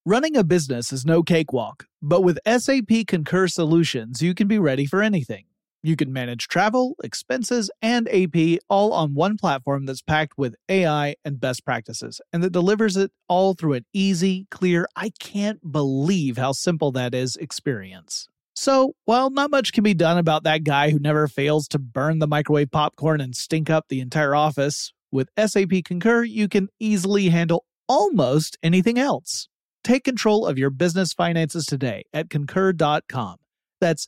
Running a business is no cakewalk, but with SAP Concur Solutions, you can be ready for anything. You can manage travel, expenses, and AP all on one platform that's packed with AI and best practices, and that delivers it all through an easy, clear, I can't believe how simple that is experience. So, while not much can be done about that guy who never fails to burn the microwave popcorn and stink up the entire office, with SAP Concur, you can easily handle almost anything else. Take control of your business finances today at Concur.com. That's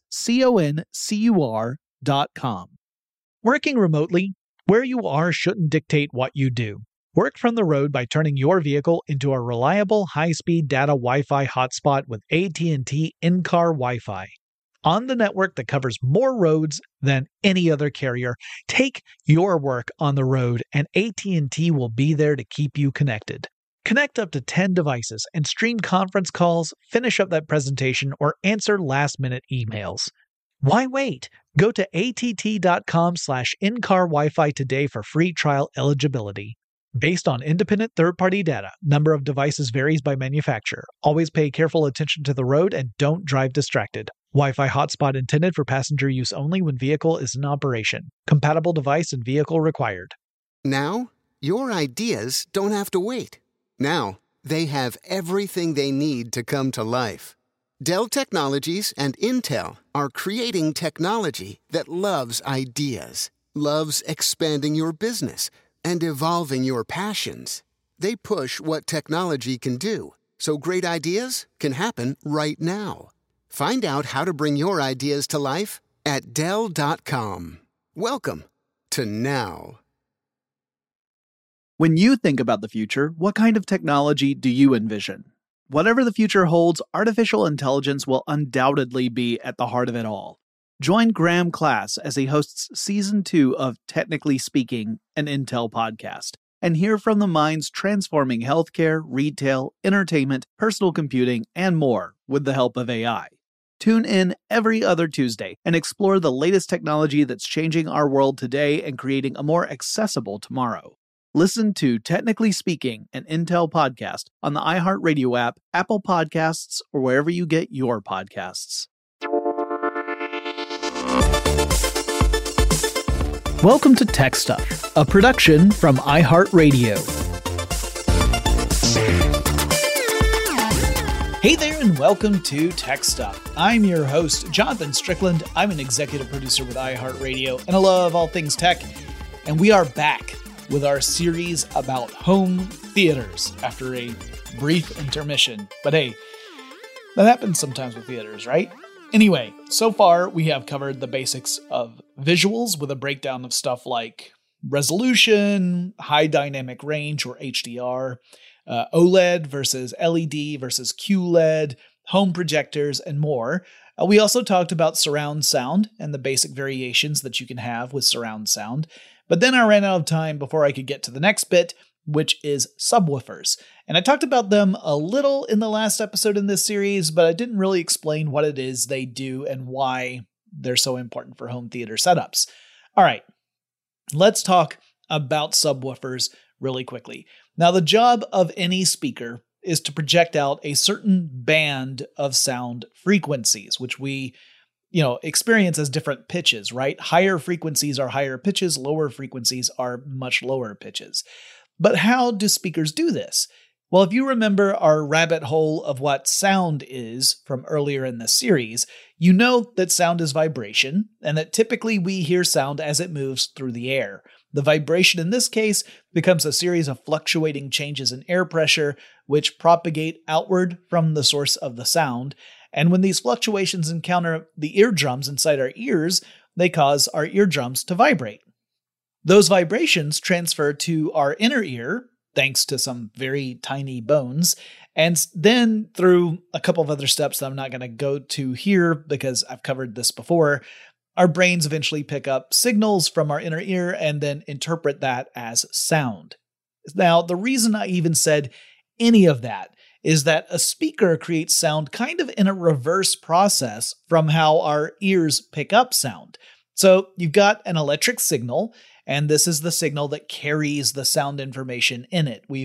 CONCUR.com. Working remotely, where you are shouldn't dictate what you do. Work from the road by turning your vehicle into a reliable high-speed data Wi-Fi hotspot with AT&T in-car Wi-Fi. On the network that covers more roads than any other carrier, take your work on the road and AT&T will be there to keep you connected. Connect up to 10 devices and stream conference calls, finish up that presentation, or answer last-minute emails. Why wait? Go to att.com/in-car Wi-Fi today for free trial eligibility. Based on independent third-party data, number of devices varies by manufacturer. Always pay careful attention to the road and don't drive distracted. Wi-Fi hotspot intended for passenger use only when vehicle is in operation. Compatible device and vehicle required. Now, your ideas don't have to wait. Now, they have everything they need to come to life. Dell Technologies and Intel are creating technology that loves ideas, loves expanding your business, and evolving your passions. They push what technology can do, so great ideas can happen right now. Find out how to bring your ideas to life at Dell.com. Welcome to now. When you think about the future, what kind of technology do you envision? Whatever the future holds, artificial intelligence will undoubtedly be at the heart of it all. Join Graham Class as he hosts Season 2 of Technically Speaking, an Intel podcast, and hear from the minds transforming healthcare, retail, entertainment, personal computing, and more with the help of AI. Tune in every other Tuesday and explore the latest technology that's changing our world today and creating a more accessible tomorrow. Listen to Technically Speaking, an Intel podcast on the iHeartRadio app, Apple Podcasts, or wherever you get your podcasts. Welcome to Tech Stuff, a production from iHeartRadio. Hey there and welcome to Tech Stuff. I'm your host, Jonathan Strickland. I'm an executive producer with iHeartRadio, and I love all things tech. And we are back with our series about home theaters after a brief intermission. But hey, that happens sometimes with theaters, right? Anyway, so far we have covered the basics of visuals with a breakdown of stuff like resolution, high dynamic range or HDR, OLED versus LED versus QLED, home projectors, and more. We also talked about surround sound and the basic variations that you can have with surround sound. But then I ran out of time before I could get to the next bit, which is subwoofers. And I talked about them a little in the last episode in this series, but I didn't really explain what it is they do and why they're so important for home theater setups. All right, let's talk about subwoofers really quickly. Now, the job of any speaker is to project out a certain band of sound frequencies, which we experience as different pitches, right? Higher frequencies are higher pitches, lower frequencies are much lower pitches. But how do speakers do this? Well, if you remember our rabbit hole of what sound is from earlier in the series, you know that sound is vibration, and that typically we hear sound as it moves through the air. The vibration in this case becomes a series of fluctuating changes in air pressure, which propagate outward from the source of the sound. And when these fluctuations encounter the eardrums inside our ears, they cause our eardrums to vibrate. Those vibrations transfer to our inner ear, thanks to some very tiny bones, and then through a couple of other steps that I'm not going to go to here because I've covered this before, our brains eventually pick up signals from our inner ear and then interpret that as sound. Now, the reason I even said any of that is that a speaker creates sound kind of in a reverse process from how our ears pick up sound. So you've got an electric signal, and this is the signal that carries the sound information in it. We've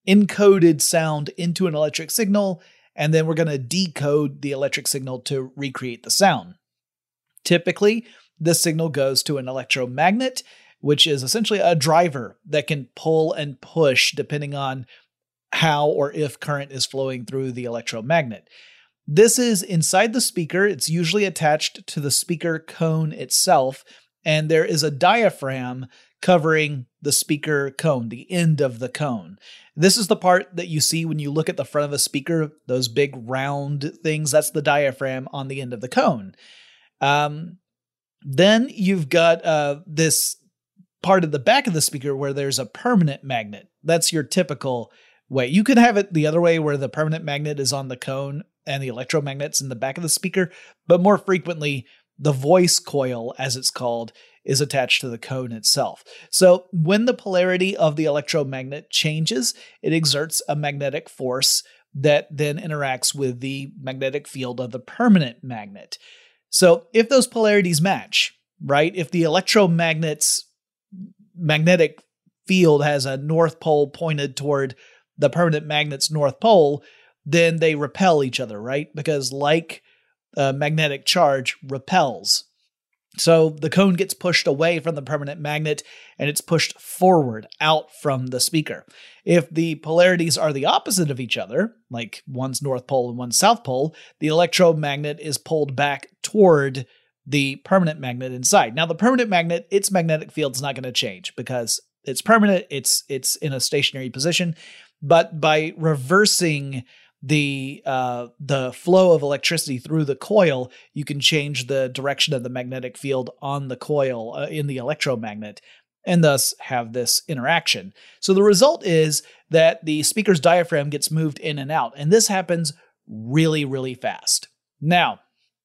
encoded sound into an electric signal, and then we're going to decode the electric signal to recreate the sound. Typically, this signal goes to an electromagnet, which is essentially a driver that can pull and push depending on how or if current is flowing through the electromagnet. This is inside the speaker. It's usually attached to the speaker cone itself, and there is a diaphragm covering the speaker cone, the end of the cone. This is the part that you see when you look at the front of a speaker, those big round things. That's the diaphragm on the end of the cone. Then you've got this part of the back of the speaker where there's a permanent magnet. That's your typical way. You could have it the other way where the permanent magnet is on the cone and the electromagnet's in the back of the speaker, but more frequently, the voice coil, as it's called, is attached to the cone itself. So when the polarity of the electromagnet changes, it exerts a magnetic force that then interacts with the magnetic field of the permanent magnet. So if those polarities match, right, if the electromagnet's magnetic field has a north pole pointed toward the permanent magnet's north pole, then they repel each other, right? Because like magnetic charge repels. So the cone gets pushed away from the permanent magnet and it's pushed forward out from the speaker. If the polarities are the opposite of each other, like one's north pole and one's south pole, the electromagnet is pulled back toward the permanent magnet inside. Now the permanent magnet, its magnetic field is not going to change because it's permanent, it's in a stationary position, but by reversing the flow of electricity through the coil, you can change the direction of the magnetic field on the coil in the electromagnet and thus have this interaction. So the result is that the speaker's diaphragm gets moved in and out, and this happens really, really fast. Now,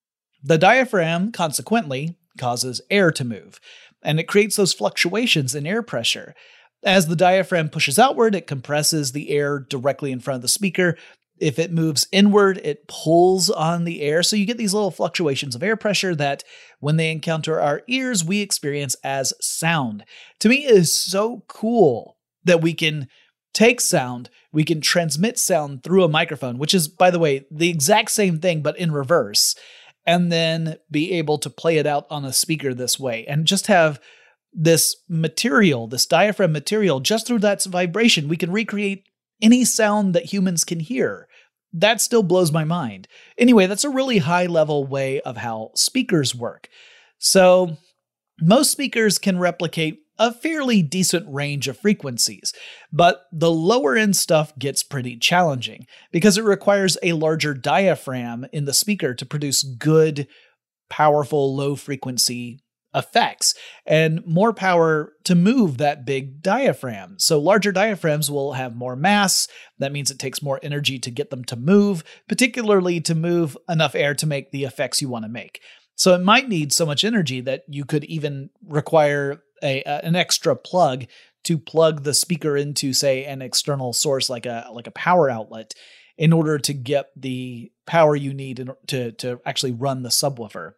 the diaphragm consequently causes air to move, and it creates those fluctuations in air pressure. As the diaphragm pushes outward, it compresses the air directly in front of the speaker. If it moves inward, it pulls on the air. So you get these little fluctuations of air pressure that when they encounter our ears, we experience as sound. To me, it is so cool that we can take sound, we can transmit sound through a microphone, which is, by the way, the exact same thing, but in reverse, and then be able to play it out on a speaker this way and just have this material, this diaphragm material, just through that vibration, we can recreate any sound that humans can hear. That still blows my mind. Anyway, that's a really high-level way of how speakers work. So most speakers can replicate a fairly decent range of frequencies, but the lower-end stuff gets pretty challenging because it requires a larger diaphragm in the speaker to produce good, powerful, low-frequency effects and more power to move that big diaphragm. So larger diaphragms will have more mass. That means it takes more energy to get them to move, particularly to move enough air to make the effects you want to make. So it might need so much energy that you could even require an extra plug to plug the speaker into, say, an external source like a power outlet in order to get the power you need to actually run the subwoofer.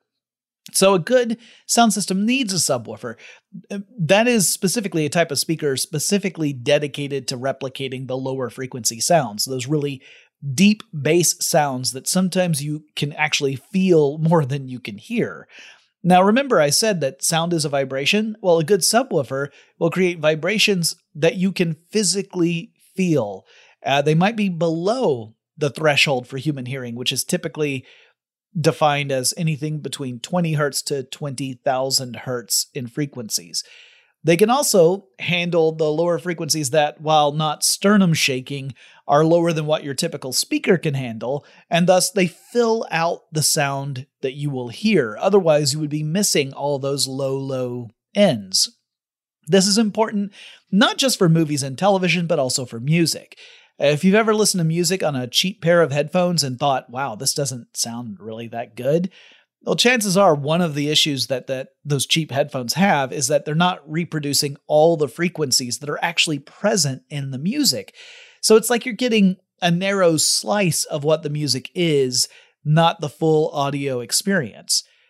So a good sound system needs a subwoofer. That is specifically a type of speaker specifically dedicated to replicating the lower frequency sounds, those really deep bass sounds that sometimes you can actually feel more than you can hear. Now, remember I said that sound is a vibration? Well, a good subwoofer will create vibrations that you can physically feel. They might be below the threshold for human hearing, which is typically defined as anything between 20 hertz to 20,000 hertz in frequencies. They can also handle the lower frequencies that, while not sternum shaking, are lower than what your typical speaker can handle, and thus they fill out the sound that you will hear. Otherwise, you would be missing all those low ends. This is important not just for movies and television, but also for music. If you've ever listened to music on a cheap pair of headphones and thought, wow, this doesn't sound really that good, well, chances are one of the issues that those cheap headphones have is that they're not reproducing all the frequencies that are actually present in the music. So it's like you're getting a narrow slice of what the music is, not the full audio experience.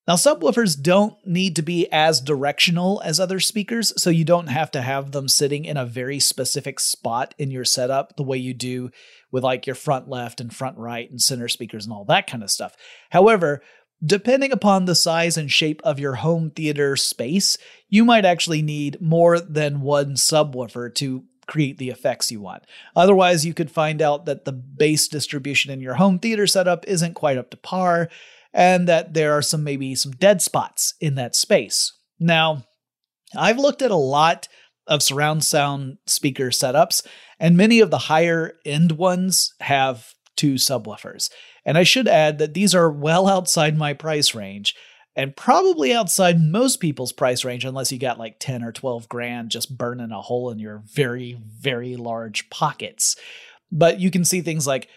Now, subwoofers don't need to be as directional as other speakers, so you don't have to have them sitting in a very specific spot in your setup the way you do with like your front left and front right and center speakers and all that kind of stuff. However, depending upon the size and shape of your home theater space, you might actually need more than one subwoofer to create the effects you want. Otherwise, you could find out that the bass distribution in your home theater setup isn't quite up to par, and that there are maybe some dead spots in that space. Now, I've looked at a lot of surround sound speaker setups, and many of the higher end ones have 2 subwoofers. And I should add that these are well outside my price range, and probably outside most people's price range, unless you got like 10 or 12 grand just burning a hole in your very, very large pockets. But you can see things like,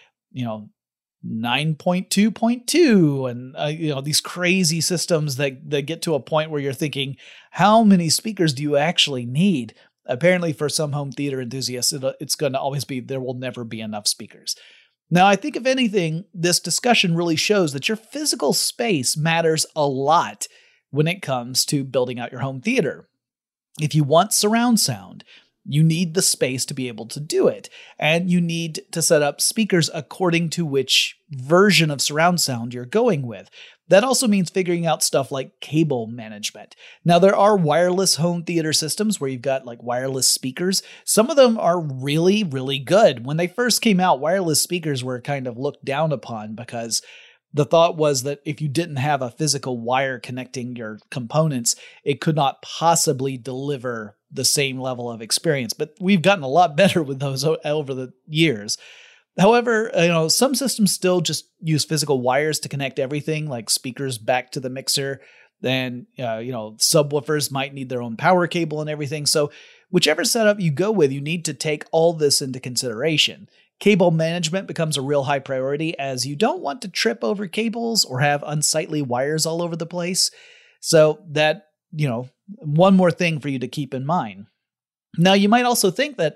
9.2.2 and these crazy systems that get to a point where you're thinking, how many speakers do you actually need? Apparently for some home theater enthusiasts, it's going to always be, there will never be enough speakers. Now, I think if anything, this discussion really shows that your physical space matters a lot when it comes to building out your home theater. If you want surround sound, you need the space to be able to do it, and you need to set up speakers according to which version of surround sound you're going with. That also means figuring out stuff like cable management. Now, there are wireless home theater systems where you've got like wireless speakers. Some of them are really, really good. When they first came out, wireless speakers were kind of looked down upon because the thought was that if you didn't have a physical wire connecting your components, it could not possibly deliver the same level of experience. But we've gotten a lot better with those over the years. However, some systems still just use physical wires to connect everything, like speakers back to the mixer. Then, subwoofers might need their own power cable and everything. So whichever setup you go with, you need to take all this into consideration. Cable management becomes a real high priority as you don't want to trip over cables or have unsightly wires all over the place. So that, one more thing for you to keep in mind. Now, you might also think that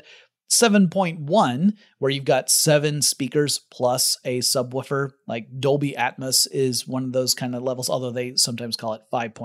7.1, where you've got 7 speakers plus a subwoofer, like Dolby Atmos is one of those kind of levels, although they sometimes call it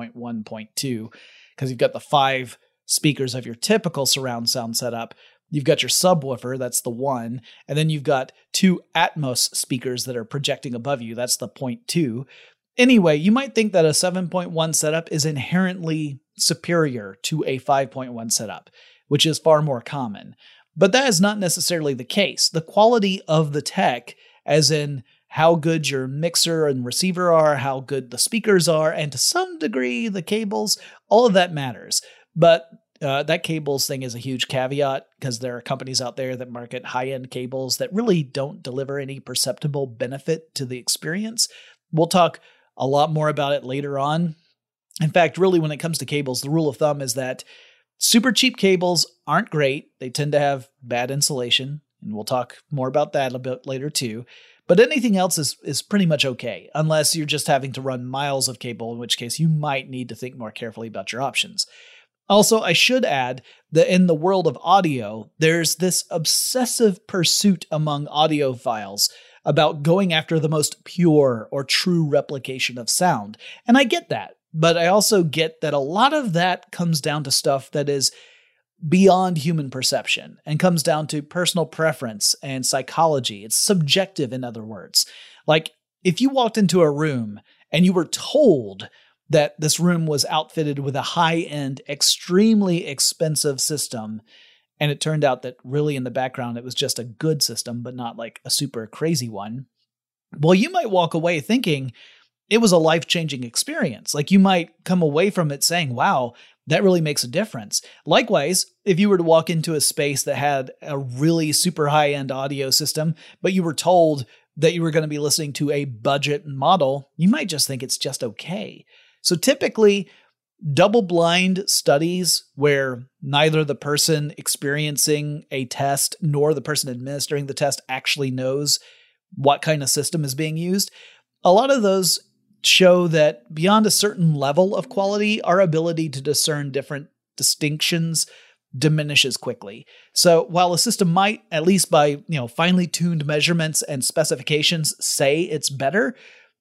5.1.2, because you've got the 5 speakers of your typical surround sound setup. You've got your subwoofer, that's the 1, and then you've got 2 Atmos speakers that are projecting above you, that's the 0.2. Anyway, you might think that a 7.1 setup is inherently superior to a 5.1 setup, which is far more common. But that is not necessarily the case. The quality of the tech, as in how good your mixer and receiver are, how good the speakers are, and to some degree the cables, all of that matters. But that cables thing is a huge caveat because there are companies out there that market high-end cables that really don't deliver any perceptible benefit to the experience. We'll talk a lot more about it later on. In fact, really, when it comes to cables, the rule of thumb is that super cheap cables aren't great. They tend to have bad insulation, and we'll talk more about that a bit later too. But anything else is pretty much okay, unless you're just having to run miles of cable, in which case you might need to think more carefully about your options. Also, I should add that in the world of audio, there's this obsessive pursuit among audiophiles about going after the most pure or true replication of sound. And I get that, but I also get that a lot of that comes down to stuff that is beyond human perception and comes down to personal preference and psychology. It's subjective, in other words. Like, if you walked into a room and you were told that this room was outfitted with a high-end, extremely expensive system, and it turned out that really in the background it was just a good system, but not like a super crazy one, well, you might walk away thinking it was a life-changing experience. Like, you might come away from it saying, wow, that really makes a difference. Likewise, if you were to walk into a space that had a really super high-end audio system, but you were told that you were going to be listening to a budget model, you might just think it's just okay. So typically, double-blind studies where neither the person experiencing a test nor the person administering the test actually knows what kind of system is being used, a lot of those show that beyond a certain level of quality, our ability to discern different distinctions diminishes quickly. So while a system might, at least by finely tuned measurements and specifications, say it's better,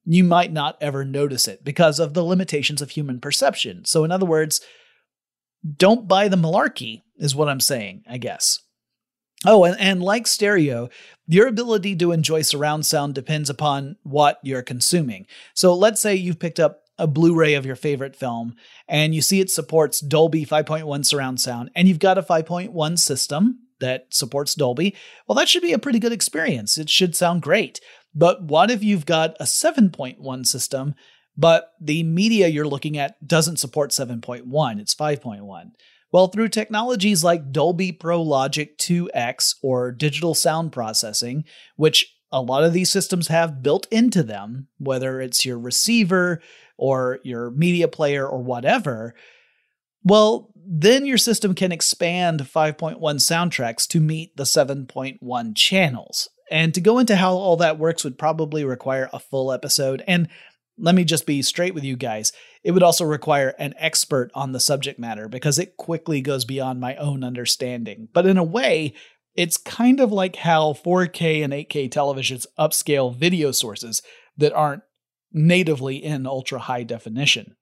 you might not ever notice it because of the limitations of human perception. So in other words, don't buy the malarkey is what I'm saying, I guess. Oh, and like stereo, your ability to enjoy surround sound depends upon what you're consuming. So let's say you've picked up a Blu-ray of your favorite film and you see it supports Dolby 5.1 surround sound and you've got a 5.1 system that supports Dolby. Well, that should be a pretty good experience. It should sound great. But what if you've got a 7.1 system, but the media you're looking at doesn't support 7.1, it's 5.1? Well, through technologies like Dolby Pro Logic 2X or digital sound processing, which a lot of these systems have built into them, whether it's your receiver or your media player or whatever, well, then your system can expand 5.1 soundtracks to meet the 7.1 channels. And to go into how all that works would probably require a full episode. And let me just be straight with you guys. It would also require an expert on the subject matter because it quickly goes beyond my own understanding. But in a way, it's kind of like how 4K and 8K televisions upscale video sources that aren't natively in ultra high definition.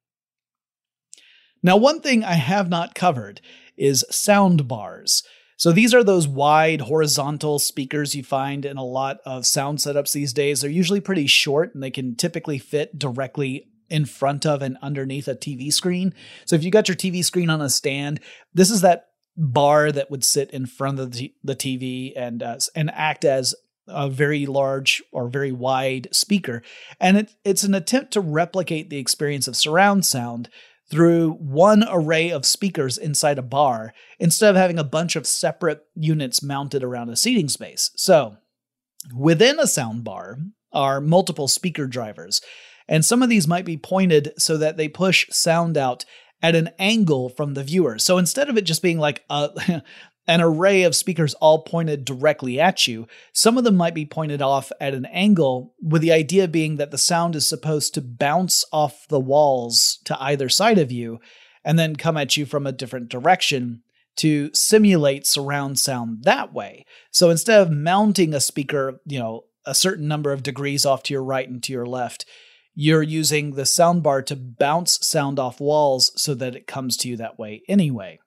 Now, one thing I have not covered is sound bars. So these are those wide horizontal speakers you find in a lot of sound setups these days. They're usually pretty short and they can typically fit directly in front of and underneath a TV screen. So if you got your TV screen on a stand, this is that bar that would sit in front of the TV and act as a very large or very wide speaker. And it's an attempt to replicate the experience of surround sound through one array of speakers inside a bar instead of having a bunch of separate units mounted around a seating space. So within a sound bar are multiple speaker drivers, and some of these might be pointed so that they push sound out at an angle from the viewer. So instead of it just being like an array of speakers all pointed directly at you, some of them might be pointed off at an angle, with the idea being that the sound is supposed to bounce off the walls to either side of you and then come at you from a different direction to simulate surround sound that way. So instead of mounting a speaker, a certain number of degrees off to your right and to your left, you're using the soundbar to bounce sound off walls so that it comes to you that way anyway.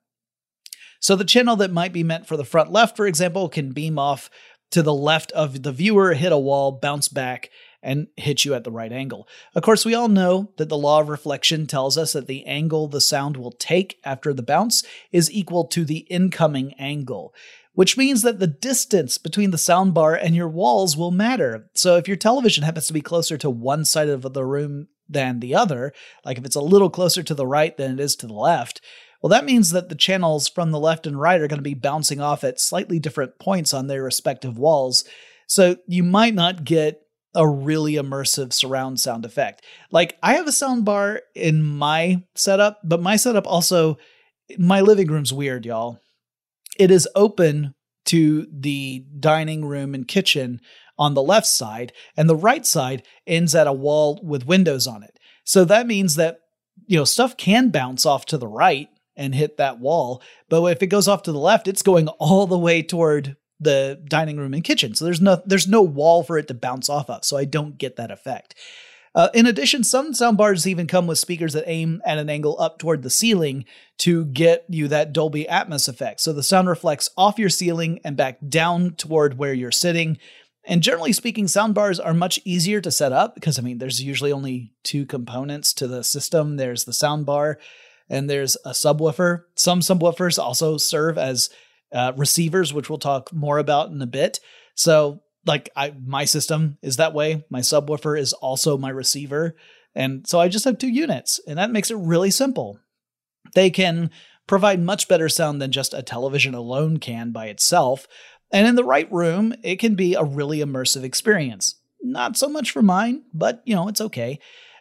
So the channel that might be meant for the front left, for example, can beam off to the left of the viewer, hit a wall, bounce back, and hit you at the right angle. Of course, we all know that the law of reflection tells us that the angle the sound will take after the bounce is equal to the incoming angle, which means that the distance between the soundbar and your walls will matter. So if your television happens to be closer to one side of the room than the other, like if it's a little closer to the right than it is to the left, well, that means that the channels from the left and right are going to be bouncing off at slightly different points on their respective walls. So you might not get a really immersive surround sound effect. Like, I have a sound bar in my setup, but my setup also, my living room's weird, y'all. It is open to the dining room and kitchen on the left side, and the right side ends at a wall with windows on it. So that means that, stuff can bounce off to the right and hit that wall, but if it goes off to the left, it's going all the way toward the dining room and kitchen. So there's no wall for it to bounce off of, so I don't get that effect. In addition, some soundbars even come with speakers that aim at an angle up toward the ceiling to get you that Dolby Atmos effect. So the sound reflects off your ceiling and back down toward where you're sitting. And generally speaking, soundbars are much easier to set up because, there's usually only two components to the system. There's the soundbar and there's a subwoofer. Some subwoofers also serve as receivers, which we'll talk more about in a bit. So my system is that way. My subwoofer is also my receiver. And so I just have two units, and that makes it really simple. They can provide much better sound than just a television alone can by itself. And in the right room, it can be a really immersive experience. Not so much for mine, but it's okay.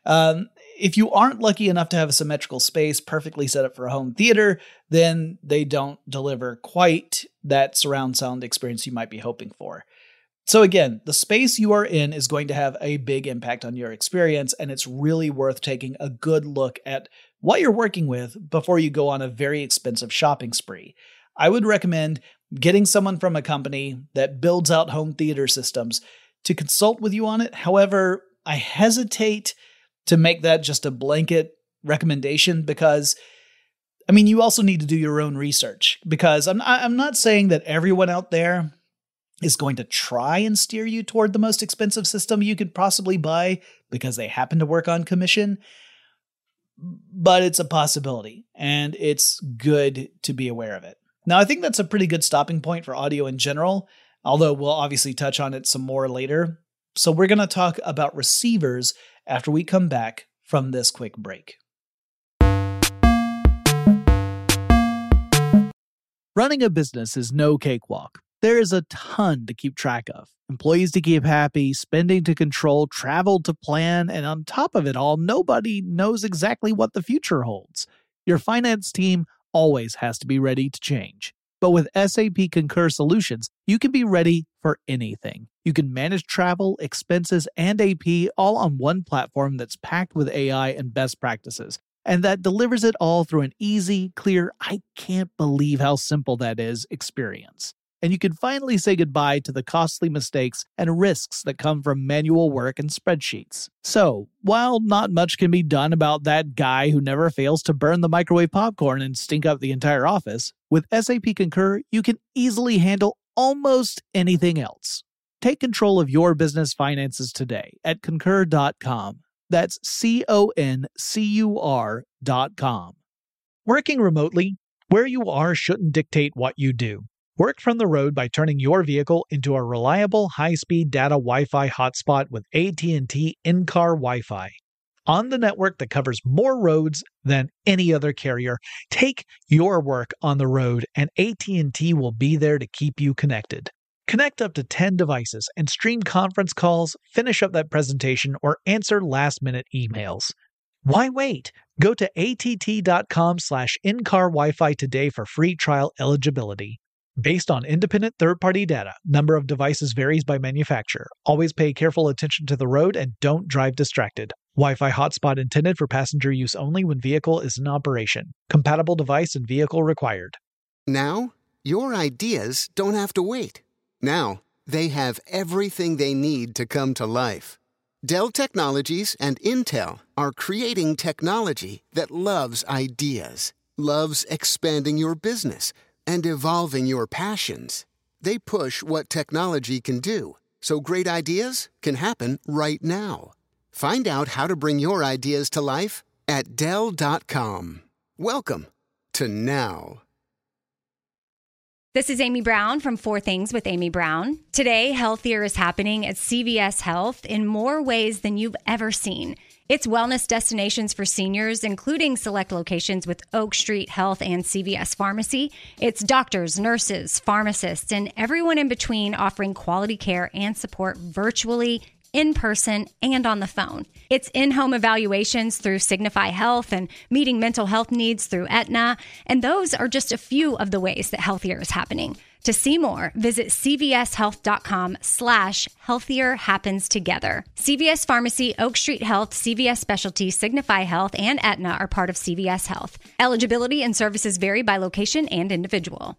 If you aren't lucky enough to have a symmetrical space perfectly set up for a home theater, then they don't deliver quite that surround sound experience you might be hoping for. So again, the space you are in is going to have a big impact on your experience, and it's really worth taking a good look at what you're working with before you go on a very expensive shopping spree. I would recommend getting someone from a company that builds out home theater systems to consult with you on it. However, I hesitate to make that just a blanket recommendation because, I mean, you also need to do your own research, because I'm not saying that everyone out there is going to try and steer you toward the most expensive system you could possibly buy because they happen to work on commission, but it's a possibility, and it's good to be aware of it. Now, I think that's a pretty good stopping point for audio in general, although we'll obviously touch on it some more later. So we're going to talk about receivers after we come back from this quick break. Running a business is no cakewalk. There is a ton to keep track of. Employees to keep happy, spending to control, travel to plan, and on top of it all, nobody knows exactly what the future holds. Your finance team always has to be ready to change. But with SAP Concur Solutions, you can be ready for anything. You can manage travel, expenses, and AP all on one platform that's packed with AI and best practices, and that delivers it all through an easy, clear, I can't believe how simple that is experience. And you can finally say goodbye to the costly mistakes and risks that come from manual work and spreadsheets. So, while not much can be done about that guy who never fails to burn the microwave popcorn and stink up the entire office, with SAP Concur, you can easily handle almost anything else. Take control of your business finances today at concur.com. That's CONCUR.com. Working remotely, where you are shouldn't dictate what you do. Work from the road by turning your vehicle into a reliable high-speed data Wi-Fi hotspot with AT&T in-car Wi-Fi. On the network that covers more roads than any other carrier, take your work on the road and AT&T will be there to keep you connected. Connect up to 10 devices and stream conference calls, finish up that presentation, or answer last-minute emails. Why wait? Go to att.com/in-car Wi-Fi today for free trial eligibility. Based on independent third-party data, number of devices varies by manufacturer. Always pay careful attention to the road and don't drive distracted. Wi-Fi hotspot intended for passenger use only when vehicle is in operation. Compatible device and vehicle required. Now, your ideas don't have to wait. Now, they have everything they need to come to life. Dell Technologies and Intel are creating technology that loves ideas, loves expanding your business, and evolving your passions. They push what technology can do, so great ideas can happen right now. Find out how to bring your ideas to life at Dell.com. Welcome to now. This is Amy Brown from 4 Things with Amy Brown. Today, Healthier is happening at CVS Health in more ways than you've ever seen. It's wellness destinations for seniors, including select locations with Oak Street Health and CVS Pharmacy. It's doctors, nurses, pharmacists, and everyone in between offering quality care and support virtually, in person, and on the phone. It's in-home evaluations through Signify Health and meeting mental health needs through Aetna. And those are just a few of the ways that Healthier is happening. To see more, visit cvshealth.com/healthier happens together. CVS Pharmacy, Oak Street Health, CVS Specialty, Signify Health, and Aetna are part of CVS Health. Eligibility and services vary by location and individual.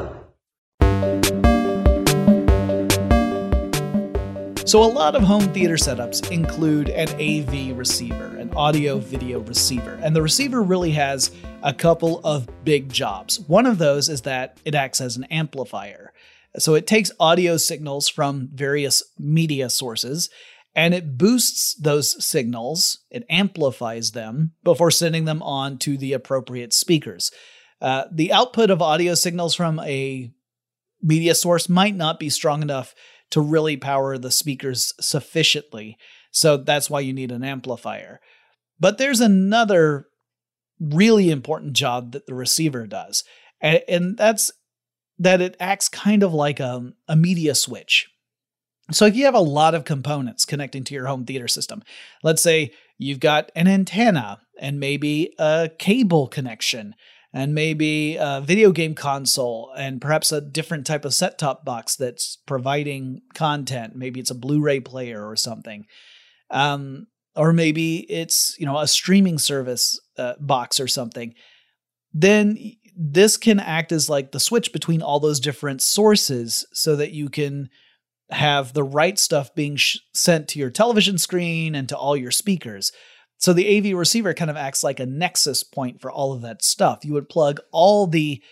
So a lot of home theater setups include an AV receiver, an audio-video receiver, and the receiver really has a couple of big jobs. One of those is that it acts as an amplifier. So it takes audio signals from various media sources, and it boosts those signals, it amplifies them before sending them on to the appropriate speakers. The output of audio signals from a media source might not be strong enough to really power the speakers sufficiently. So that's why you need an amplifier. But there's another really important job that the receiver does. And that's that it acts kind of like a media switch. So if you have a lot of components connecting to your home theater system, let's say you've got an antenna and maybe a cable connection, and maybe a video game console, and perhaps a different type of set-top box that's providing content. Maybe it's a Blu-ray player or something. Or maybe it's, a streaming service box or something. Then this can act as like the switch between all those different sources so that you can have the right stuff being sent to your television screen and to all your speakers. So the AV receiver kind of acts like a nexus point for all of that stuff. You would plug all the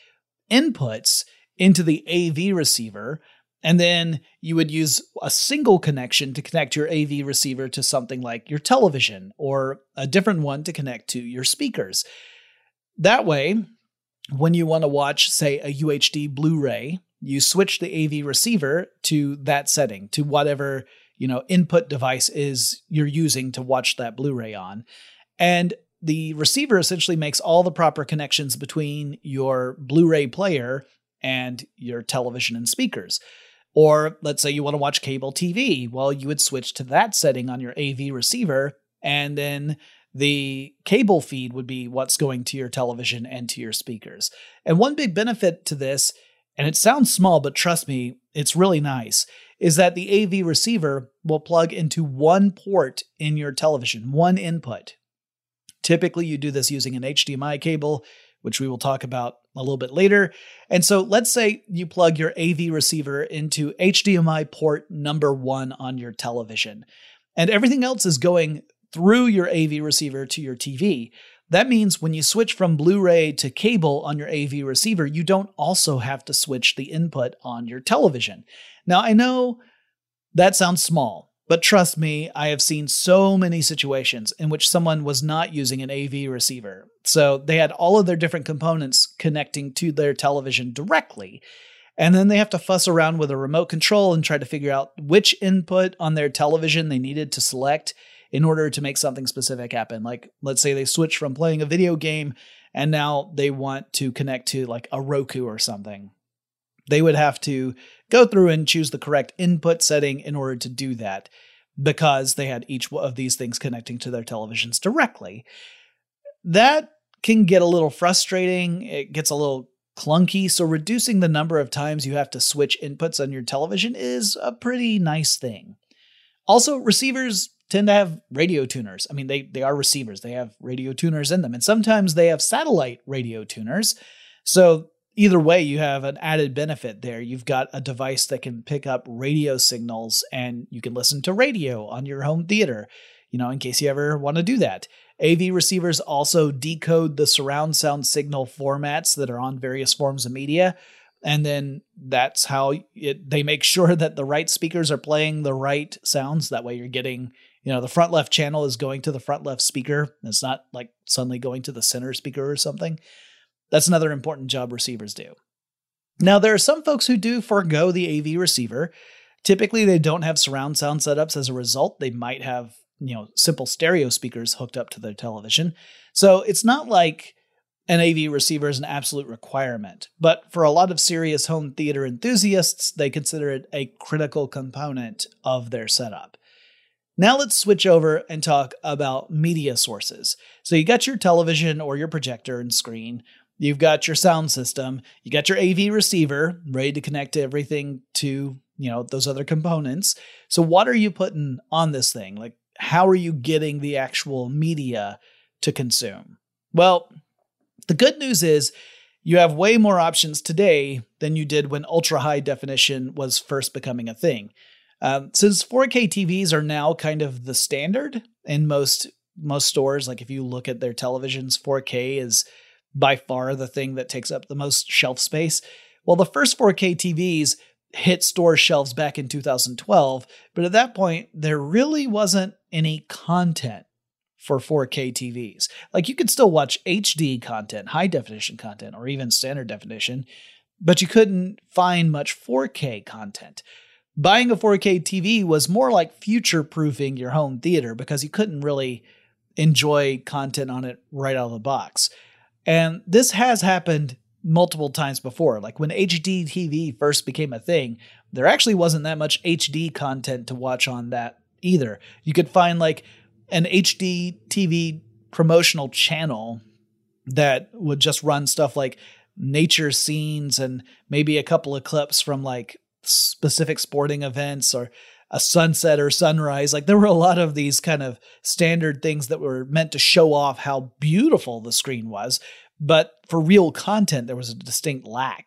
inputs into the AV receiver, and then you would use a single connection to connect your AV receiver to something like your television, or a different one to connect to your speakers. That way, when you want to watch, say, a UHD Blu-ray, you switch the AV receiver to that setting, to whatever, input device is you're using to watch that Blu-ray on. And the receiver essentially makes all the proper connections between your Blu-ray player and your television and speakers. Or let's say you want to watch cable TV. Well, you would switch to that setting on your AV receiver, and then the cable feed would be what's going to your television and to your speakers. And one big benefit to this, and it sounds small, but trust me, it's really nice, is that the AV receiver will plug into one port in your television, one input. Typically, you do this using an HDMI cable, which we will talk about a little bit later. And so let's say you plug your AV receiver into HDMI port number 1 on your television, and everything else is going through your AV receiver to your TV. That means when you switch from Blu-ray to cable on your AV receiver, you don't also have to switch the input on your television. Now, I know that sounds small, but trust me, I have seen so many situations in which someone was not using an AV receiver. So they had all of their different components connecting to their television directly, and then they have to fuss around with a remote control and try to figure out which input on their television they needed to select in order to make something specific happen. Like, let's say they switch from playing a video game and now they want to connect to like a Roku or something. They would have to go through and choose the correct input setting in order to do that, because they had each of these things connecting to their televisions directly. That can get a little frustrating. It gets a little clunky. So reducing the number of times you have to switch inputs on your television is a pretty nice thing. Also, receivers tend to have radio tuners. I mean, they are receivers. They have radio tuners in them. And sometimes they have satellite radio tuners. So either way, you have an added benefit there. You've got a device that can pick up radio signals, and you can listen to radio on your home theater, in case you ever want to do that. AV receivers also decode the surround sound signal formats that are on various forms of media. And then that's how they make sure that the right speakers are playing the right sounds. That way you're getting, the front left channel is going to the front left speaker. It's not like suddenly going to the center speaker or something. That's another important job receivers do. Now, there are some folks who do forego the AV receiver. Typically, they don't have surround sound setups. As a result, they might have, simple stereo speakers hooked up to their television. So it's not like an AV receiver is an absolute requirement, but for a lot of serious home theater enthusiasts, they consider it a critical component of their setup. Now let's switch over and talk about media sources. So you got your television or your projector and screen, you've got your sound system, you got your AV receiver ready to connect to everything to, those other components. So what are you putting on this thing? Like, how are you getting the actual media to consume? Well, the good news is you have way more options today than you did when ultra high definition was first becoming a thing. Since 4K TVs are now kind of the standard in most stores, like if you look at their televisions, 4K is by far the thing that takes up the most shelf space. Well, the first 4K TVs hit store shelves back in 2012, but at that point, there really wasn't any content for 4K TVs. Like, you could still watch HD content, high definition content, or even standard definition, but you couldn't find much 4K content. Buying a 4K TV was more like future-proofing your home theater because you couldn't really enjoy content on it right out of the box. And this has happened multiple times before. Like when HD TV first became a thing, there actually wasn't that much HD content to watch on that either. You could find like an HD TV promotional channel that would just run stuff like nature scenes and maybe a couple of clips from like specific sporting events or a sunset or sunrise. Like there were a lot of these kind of standard things that were meant to show off how beautiful the screen was. But for real content, there was a distinct lack.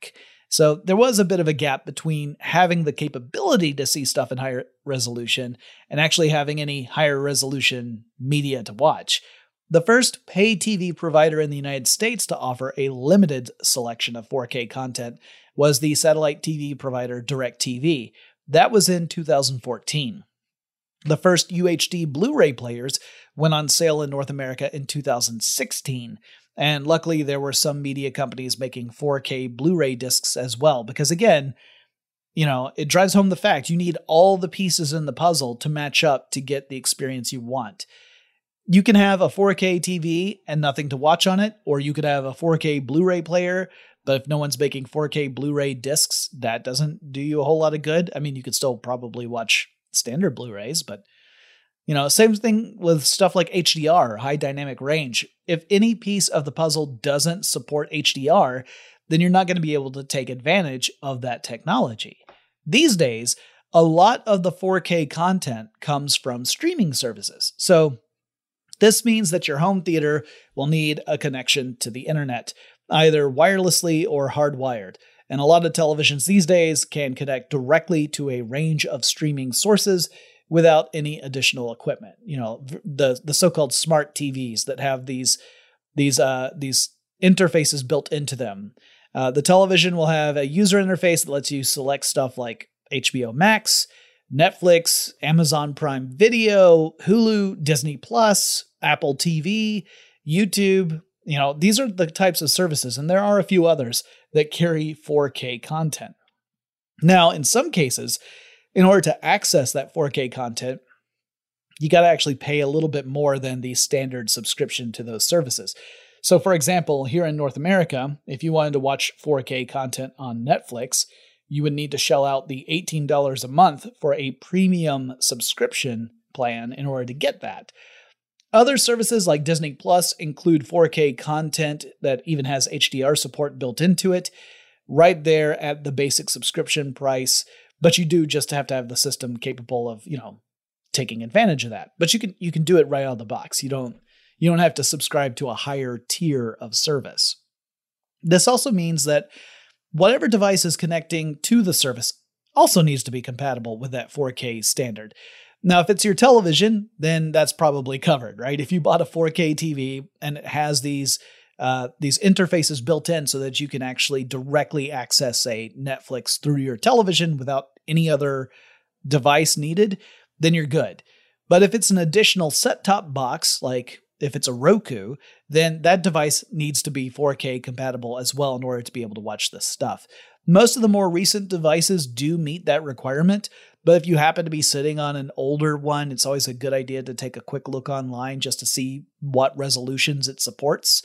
So there was a bit of a gap between having the capability to see stuff in higher resolution and actually having any higher resolution media to watch. The first pay TV provider in the United States to offer a limited selection of 4K content was the satellite TV provider DirecTV. That was in 2014. The first UHD Blu-ray players went on sale in North America in 2016. And luckily, there were some media companies making 4K Blu-ray discs as well. Because again, it drives home the fact you need all the pieces in the puzzle to match up to get the experience you want. You can have a 4K TV and nothing to watch on it, or you could have a 4K Blu-ray player, but if no one's making 4K Blu-ray discs, that doesn't do you a whole lot of good. I mean, you could still probably watch standard Blu-rays, but same thing with stuff like HDR, high dynamic range. If any piece of the puzzle doesn't support HDR, then you're not going to be able to take advantage of that technology. These days, a lot of the 4K content comes from streaming services. So this means that your home theater will need a connection to the internet, either wirelessly or hardwired. And a lot of televisions these days can connect directly to a range of streaming sources without any additional equipment. The so-called smart TVs that have these interfaces built into them. The television will have a user interface that lets you select stuff like HBO Max, Netflix, Amazon Prime Video, Hulu, Disney Plus, Apple TV, YouTube. These are the types of services, and there are a few others that carry 4K content. Now, in some cases, in order to access that 4K content, you got to actually pay a little bit more than the standard subscription to those services. So, for example, here in North America, if you wanted to watch 4K content on Netflix, you would need to shell out the $18 a month for a premium subscription plan in order to get that. Other services like Disney Plus include 4K content that even has HDR support built into it, right there at the basic subscription price. But you do just have to have the system capable of, taking advantage of that. But you can do it right out of the box. You don't have to subscribe to a higher tier of service. This also means that whatever device is connecting to the service also needs to be compatible with that 4K standard. Now, if it's your television, then that's probably covered, right? If you bought a 4K TV and it has these interfaces built in so that you can actually directly access, say, Netflix through your television without any other device needed, then you're good. But if it's an additional set-top box, like if it's a Roku, then that device needs to be 4K compatible as well in order to be able to watch this stuff. Most of the more recent devices do meet that requirement, but if you happen to be sitting on an older one, it's always a good idea to take a quick look online just to see what resolutions it supports.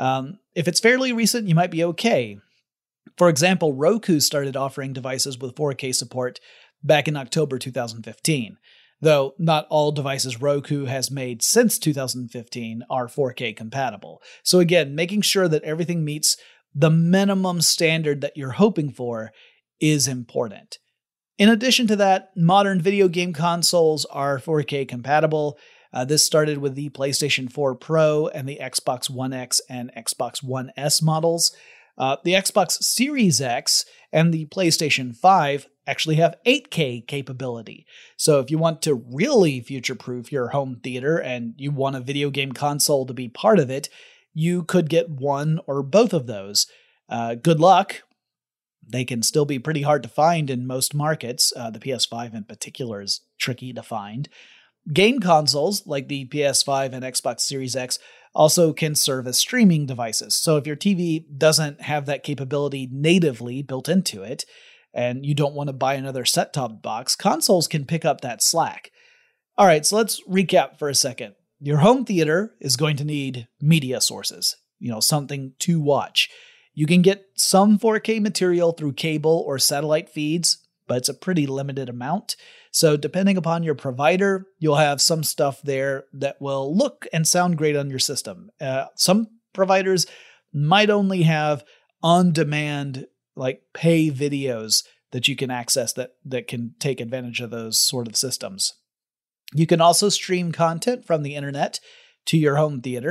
If it's fairly recent, you might be okay. For example, Roku started offering devices with 4K support back in October 2015, though not all devices Roku has made since 2015 are 4K compatible. So again, making sure that everything meets the minimum standard that you're hoping for is important. In addition to that, modern video game consoles are 4K compatible. This started with the PlayStation 4 Pro and the Xbox One X and Xbox One S models. The Xbox Series X and the PlayStation 5 actually have 8K capability. So if you want to really future-proof your home theater and you want a video game console to be part of it, you could get one or both of those. Good luck. They can still be pretty hard to find in most markets. The PS5 in particular is tricky to find. Game consoles like the PS5 and Xbox Series X also can serve as streaming devices. So if your TV doesn't have that capability natively built into it, and you don't want to buy another set-top box, consoles can pick up that slack. All right, so let's recap for a second. Your home theater is going to need media sources, something to watch. You can get some 4K material through cable or satellite feeds, but it's a pretty limited amount. So depending upon your provider, you'll have some stuff there that will look and sound great on your system. Some providers might only have on-demand, like pay videos that you can access that can take advantage of those sort of systems. You can also stream content from the internet to your home theater.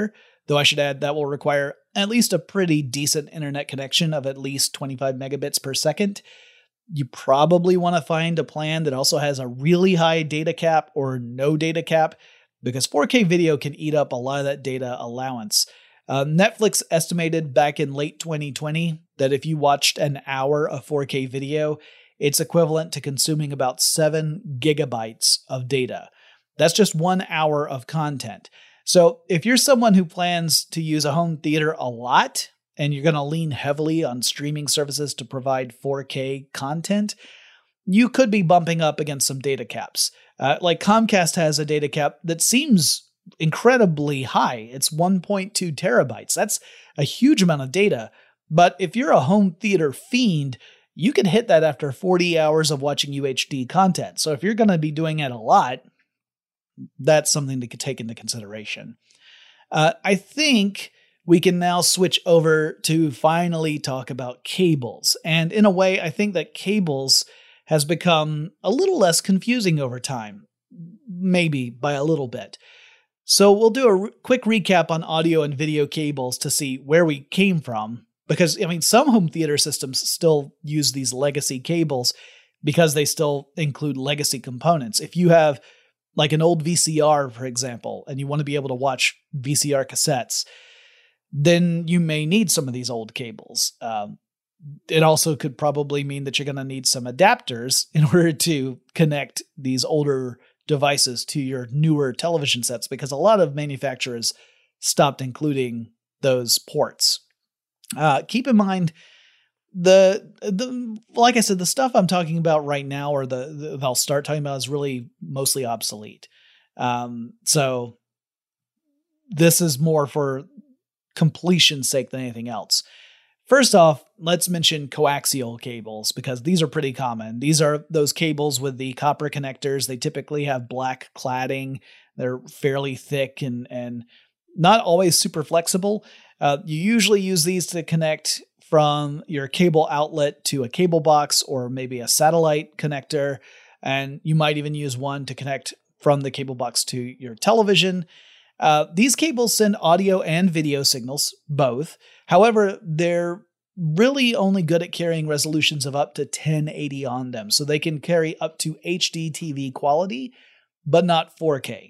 though I should add that will require at least a pretty decent internet connection of at least 25 megabits per second. You probably want to find a plan that also has a really high data cap or no data cap, because 4K video can eat up a lot of that data allowance. Netflix estimated back in late 2020 that if you watched an hour of 4K video, it's equivalent to consuming about 7 gigabytes of data. That's just 1 hour of content. So if you're someone who plans to use a home theater a lot, and you're going to lean heavily on streaming services to provide 4K content, you could be bumping up against some data caps. Like Comcast has a data cap that seems incredibly high. It's 1.2 terabytes. That's a huge amount of data. But if you're a home theater fiend, you can hit that after 40 hours of watching UHD content. So if you're going to be doing it a lot, that's something to take into consideration. I think we can now switch over to finally talk about cables. And in a way, I think that cables has become a little less confusing over time, maybe by a little bit. So we'll do a quick recap on audio and video cables to see where we came from. Because, I mean, some home theater systems still use these legacy cables because they still include legacy components. If you have like an old VCR, for example, and you want to be able to watch VCR cassettes, then you may need some of these old cables. It also could probably mean that you're going to need some adapters in order to connect these older devices to your newer television sets, because a lot of manufacturers stopped including those ports. Keep in mind, like I said, the stuff I'm talking about right now, or I'll start talking about, is really mostly obsolete. So this is more for completion's sake than anything else. First off, let's mention coaxial cables, because these are pretty common. These are those cables with the copper connectors. They typically have black cladding. They're fairly thick and not always super flexible. You usually use these to connect from your cable outlet to a cable box or maybe a satellite connector. And you might even use one to connect from the cable box to your television. These cables send audio and video signals, both. However, they're really only good at carrying resolutions of up to 1080 on them. So they can carry up to HD TV quality, but not 4K.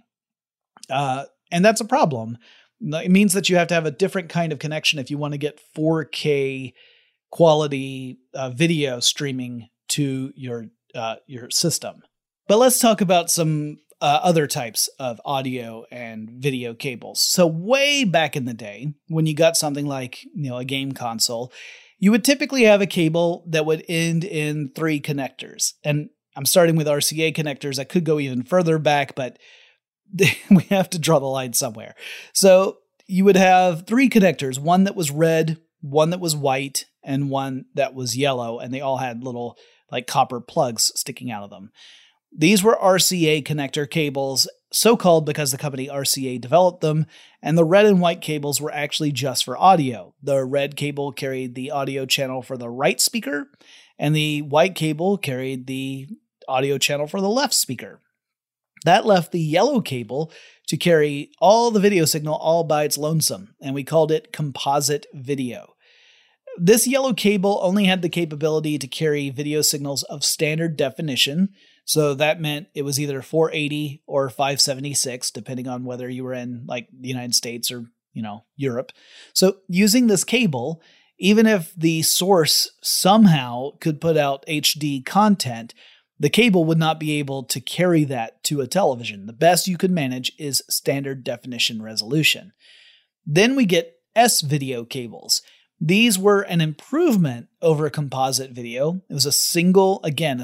And that's a problem. It means that you have to have a different kind of connection if you want to get 4K quality video streaming to your system. But let's talk about some other types of audio and video cables. So way back in the day, when you got something like, a game console, you would typically have a cable that would end in 3 connectors. And I'm starting with RCA connectors. I could go even further back, but we have to draw the line somewhere. So you would have 3 connectors, one that was red, one that was white, and one that was yellow. And they all had little like copper plugs sticking out of them. These were RCA connector cables, so called because the company RCA developed them, and the red and white cables were actually just for audio. The red cable carried the audio channel for the right speaker, and the white cable carried the audio channel for the left speaker. That left the yellow cable to carry all the video signal all by its lonesome, and we called it composite video. This yellow cable only had the capability to carry video signals of standard definition, so that meant it was either 480 or 576, depending on whether you were in like the United States or, Europe. So using this cable, even if the source somehow could put out HD content, the cable would not be able to carry that to a television. The best you could manage is standard definition resolution. Then we get S-video cables. These were an improvement over composite video. It was a single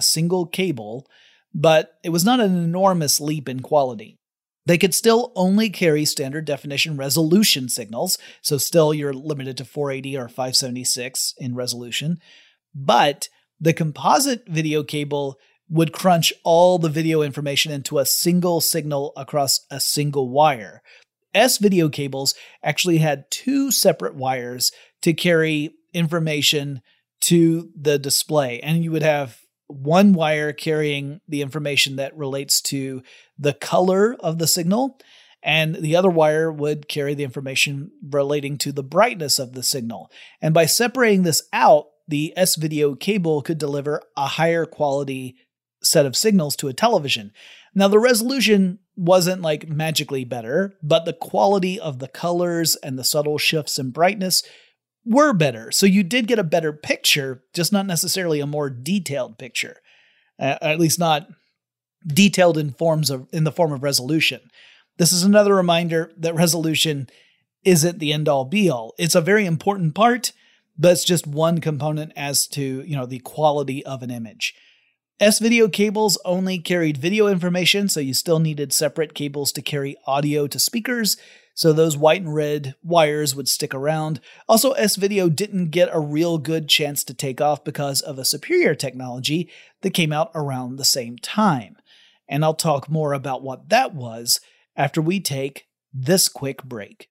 cable, but it was not an enormous leap in quality. They could still only carry standard definition resolution signals, so still you're limited to 480 or 576 in resolution, but the composite video cable would crunch all the video information into a single signal across a single wire. S-video cables actually had 2 separate wires to carry information to the display, and you would have one wire carrying the information that relates to the color of the signal, and the other wire would carry the information relating to the brightness of the signal. And by separating this out, the S-video cable could deliver a higher quality set of signals to a television. Now, the resolution wasn't like magically better, but the quality of the colors and the subtle shifts in brightness were better. So you did get a better picture, just not necessarily a more detailed picture. At least not detailed in the form of resolution. This is another reminder that resolution isn't the end-all be-all. It's a very important part, but it's just one component as to, the quality of an image. S-video cables only carried video information, so you still needed separate cables to carry audio to speakers, so those white and red wires would stick around. Also, S-video didn't get a real good chance to take off because of a superior technology that came out around the same time. And I'll talk more about what that was after we take this quick break.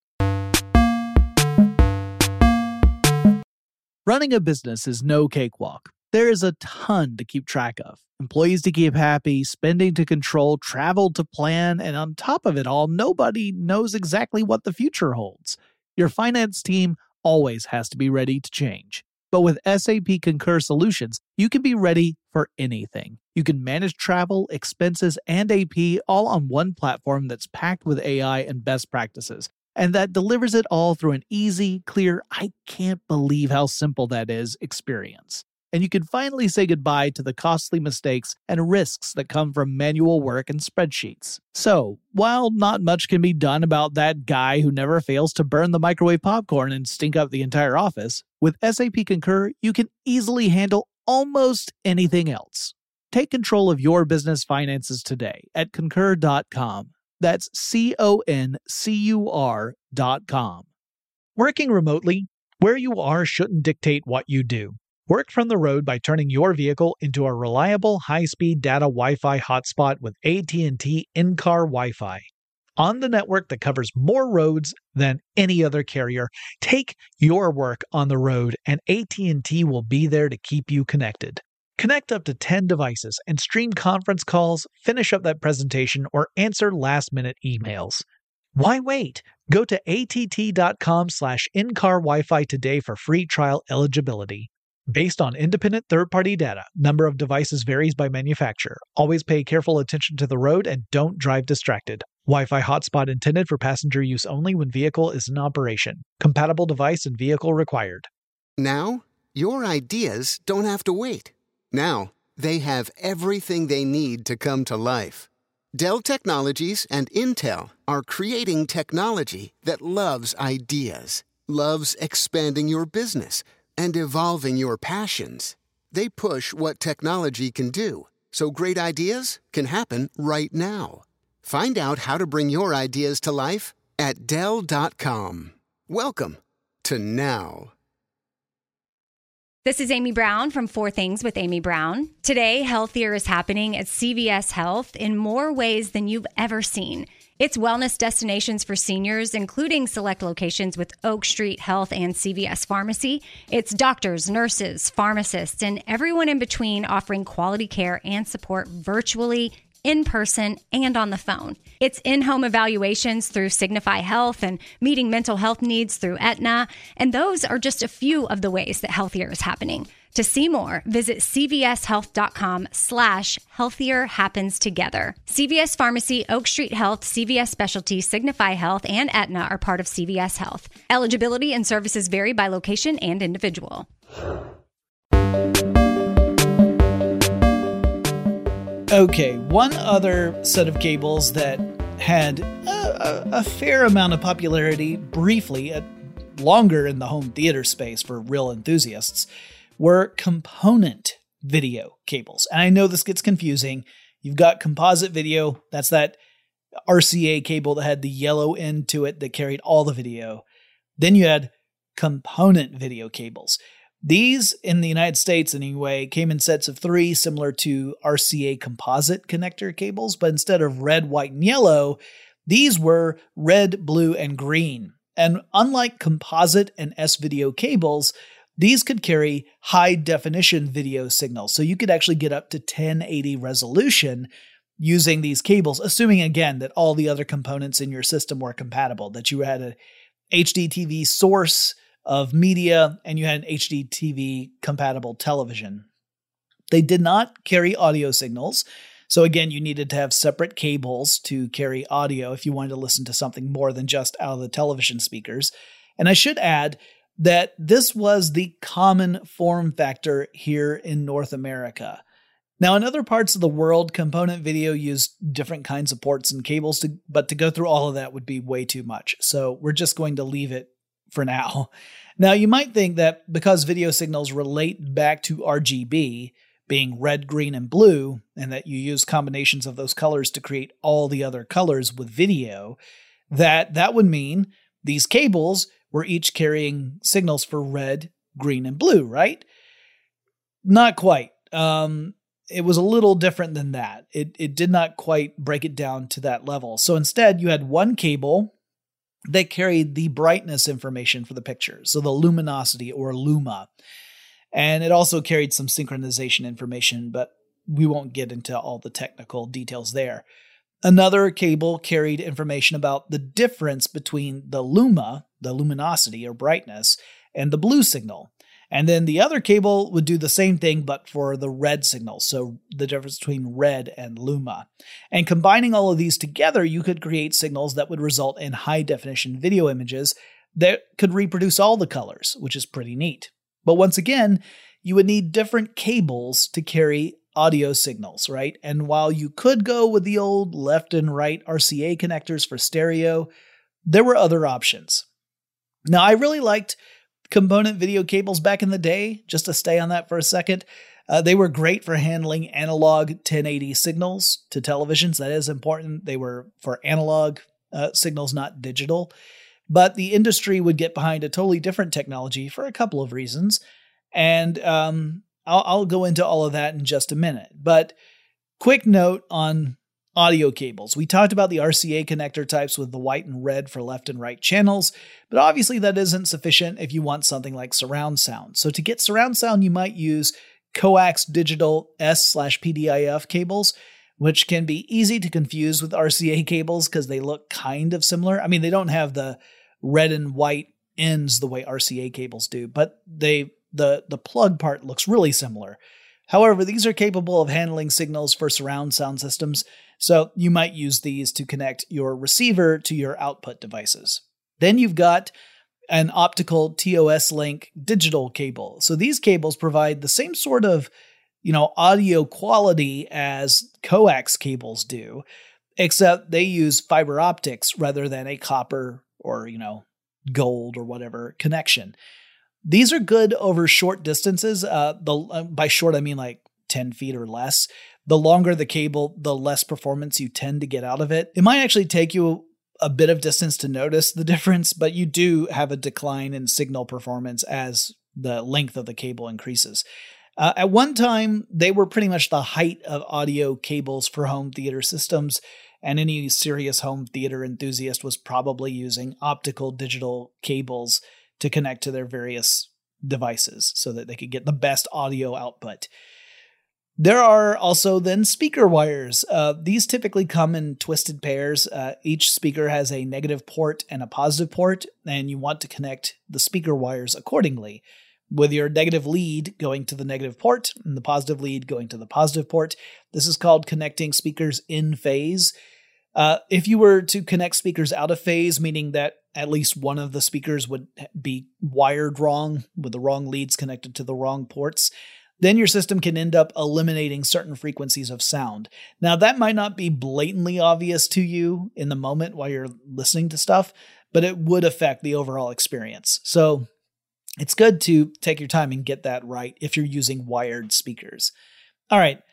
Running a business is no cakewalk. There is a ton to keep track of. Employees to keep happy, spending to control, travel to plan, and on top of it all, nobody knows exactly what the future holds. Your finance team always has to be ready to change. But with SAP Concur Solutions, you can be ready for anything. You can manage travel, expenses, and AP all on one platform that's packed with AI and best practices, and that delivers it all through an easy, clear, I can't believe how simple that is experience. And you can finally say goodbye to the costly mistakes and risks that come from manual work and spreadsheets. So, while not much can be done about that guy who never fails to burn the microwave popcorn and stink up the entire office, with SAP Concur, you can easily handle almost anything else. Take control of your business finances today at Concur.com. That's CONCUR.com. Working remotely, where you are shouldn't dictate what you do. Work from the road by turning your vehicle into a reliable high-speed data Wi-Fi hotspot with AT&T in-car Wi-Fi. On the network that covers more roads than any other carrier, take your work on the road and AT&T will be there to keep you connected. Connect up to 10 devices and stream conference calls, finish up that presentation, or answer last-minute emails. Why wait? Go to att.com/in-car Wi-Fi today for free trial eligibility. Based on independent third-party data, number of devices varies by manufacturer. Always pay careful attention to the road and don't drive distracted. Wi-Fi hotspot intended for passenger use only when vehicle is in operation. Compatible device and vehicle required. Now, your ideas don't have to wait. Now, they have everything they need to come to life. Dell Technologies and Intel are creating technology that loves ideas, loves expanding your business, and evolving your passions. They push what technology can do, so great ideas can happen right now. Find out how to bring your ideas to life at Dell.com. Welcome to now. This is Amy Brown from 4 Things with Amy Brown. Today, healthier is happening at CVS Health in more ways than you've ever seen. It's wellness destinations for seniors, including select locations with Oak Street Health and CVS Pharmacy. It's doctors, nurses, pharmacists, and everyone in between offering quality care and support virtually, in person, and on the phone. It's in-home evaluations through Signify Health and meeting mental health needs through Aetna. And those are just a few of the ways that healthier is happening. To see more, visit cvshealth.com/healthier happens together. CVS Pharmacy, Oak Street Health, CVS Specialty, Signify Health, and Aetna are part of CVS Health. Eligibility and services vary by location and individual. Okay, one other set of cables that had a fair amount of popularity briefly, longer in the home theater space for real enthusiasts, were component video cables. And I know this gets confusing. You've got composite video. That's that RCA cable that had the yellow end to it that carried all the video. Then you had component video cables. These, in the United States anyway, came in sets of 3, similar to RCA composite connector cables, but instead of red, white, and yellow, these were red, blue, and green. And unlike composite and S-video cables, these could carry high-definition video signals, so you could actually get up to 1080 resolution using these cables, assuming again that all the other components in your system were compatible, that you had a HDTV source of media and you had an HDTV compatible television. They did not carry audio signals. So again, you needed to have separate cables to carry audio if you wanted to listen to something more than just out of the television speakers. And I should add that this was the common form factor here in North America. Now, in other parts of the world, component video used different kinds of ports and cables, but to go through all of that would be way too much. So we're just going to leave it for now. Now, you might think that because video signals relate back to RGB, being red, green, and blue, and that you use combinations of those colors to create all the other colors with video, that would mean these cables were each carrying signals for red, green, and blue, right? Not quite. It was a little different than that. It did not quite break it down to that level. So instead, you had one cable that carried the brightness information for the picture, so the luminosity or luma. And it also carried some synchronization information, but we won't get into all the technical details there. Another cable carried information about the difference between the luma, the luminosity or brightness, and the blue signal. And then the other cable would do the same thing, but for the red signal. So the difference between red and luma. And combining all of these together, you could create signals that would result in high definition video images that could reproduce all the colors, which is pretty neat. But once again, you would need different cables to carry audio signals, right? And while you could go with the old left and right RCA connectors for stereo, there were other options. Now, I really liked component video cables back in the day, just to stay on that for a second. They were great for handling analog 1080 signals to televisions. That is important. They were for analog signals, not digital. But the industry would get behind a totally different technology for a couple of reasons. And I'll go into all of that in just a minute. But quick note on audio cables. We talked about the RCA connector types with the white and red for left and right channels, but obviously that isn't sufficient if you want something like surround sound. So to get surround sound, you might use coax digital S/PDIF cables, which can be easy to confuse with RCA cables because they look kind of similar. I mean, they don't have the red and white ends the way RCA cables do, but the plug part looks really similar. However, these are capable of handling signals for surround sound systems, so you might use these to connect your receiver to your output devices. Then you've got an optical TOS-Link digital cable. So these cables provide the same sort of, audio quality as coax cables do, except they use fiber optics rather than a copper or, gold or whatever connection. These are good over short distances. By short, I mean like 10 feet or less. The longer the cable, the less performance you tend to get out of it. It might actually take you a bit of distance to notice the difference, but you do have a decline in signal performance as the length of the cable increases. At one time, they were pretty much the height of audio cables for home theater systems, and any serious home theater enthusiast was probably using optical digital cables to connect to their various devices so that they could get the best audio output. There are also then speaker wires. These typically come in twisted pairs. Each speaker has a negative port and a positive port, and you want to connect the speaker wires accordingly, with your negative lead going to the negative port and the positive lead going to the positive port. This is called connecting speakers in phase. If you were to connect speakers out of phase, meaning that at least one of the speakers would be wired wrong with the wrong leads connected to the wrong ports, then your system can end up eliminating certain frequencies of sound. Now, that might not be blatantly obvious to you in the moment while you're listening to stuff, but it would affect the overall experience. So it's good to take your time and get that right if you're using wired speakers. All right,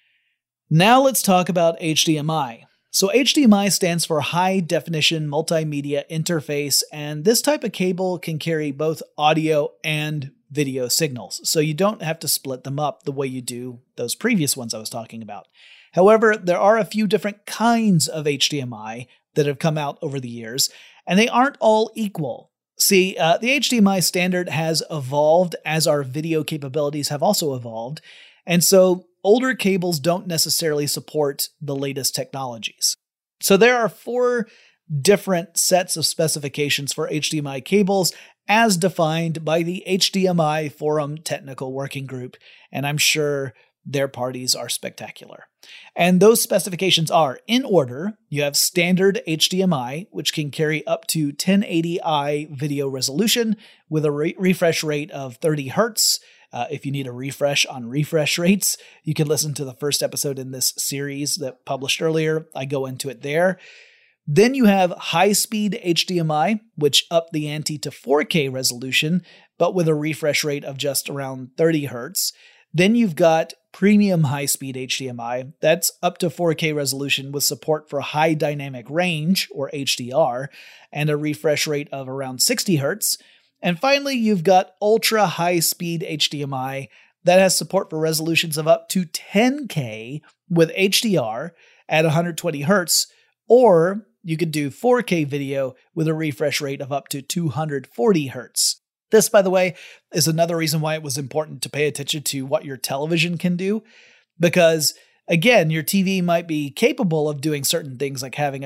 now let's talk about HDMI. So HDMI stands for High Definition Multimedia Interface, and this type of cable can carry both audio and video signals, so you don't have to split them up the way you do those previous ones I was talking about. However, there are a few different kinds of HDMI that have come out over the years, and they aren't all equal. See, the HDMI standard has evolved as our video capabilities have also evolved, and so older cables don't necessarily support the latest technologies. So there are 4 different sets of specifications for HDMI cables as defined by the HDMI Forum Technical Working Group, and I'm sure their parties are spectacular. And those specifications are, in order, you have standard HDMI, which can carry up to 1080i video resolution with a refresh rate of 30 Hz. If you need a refresh on refresh rates, you can listen to the first episode in this series that published earlier. I go into it there. Then you have high-speed HDMI, which upped the ante to 4K resolution, but with a refresh rate of just around 30 Hz. Then you've got premium high-speed HDMI. That's up to 4K resolution with support for high dynamic range, or HDR, and a refresh rate of around 60 Hz. And finally, you've got ultra high-speed HDMI that has support for resolutions of up to 10K with HDR at 120 Hz, or you could do 4K video with a refresh rate of up to 240 Hz. This, by the way, is another reason why it was important to pay attention to what your television can do, because, again, your TV might be capable of doing certain things like having a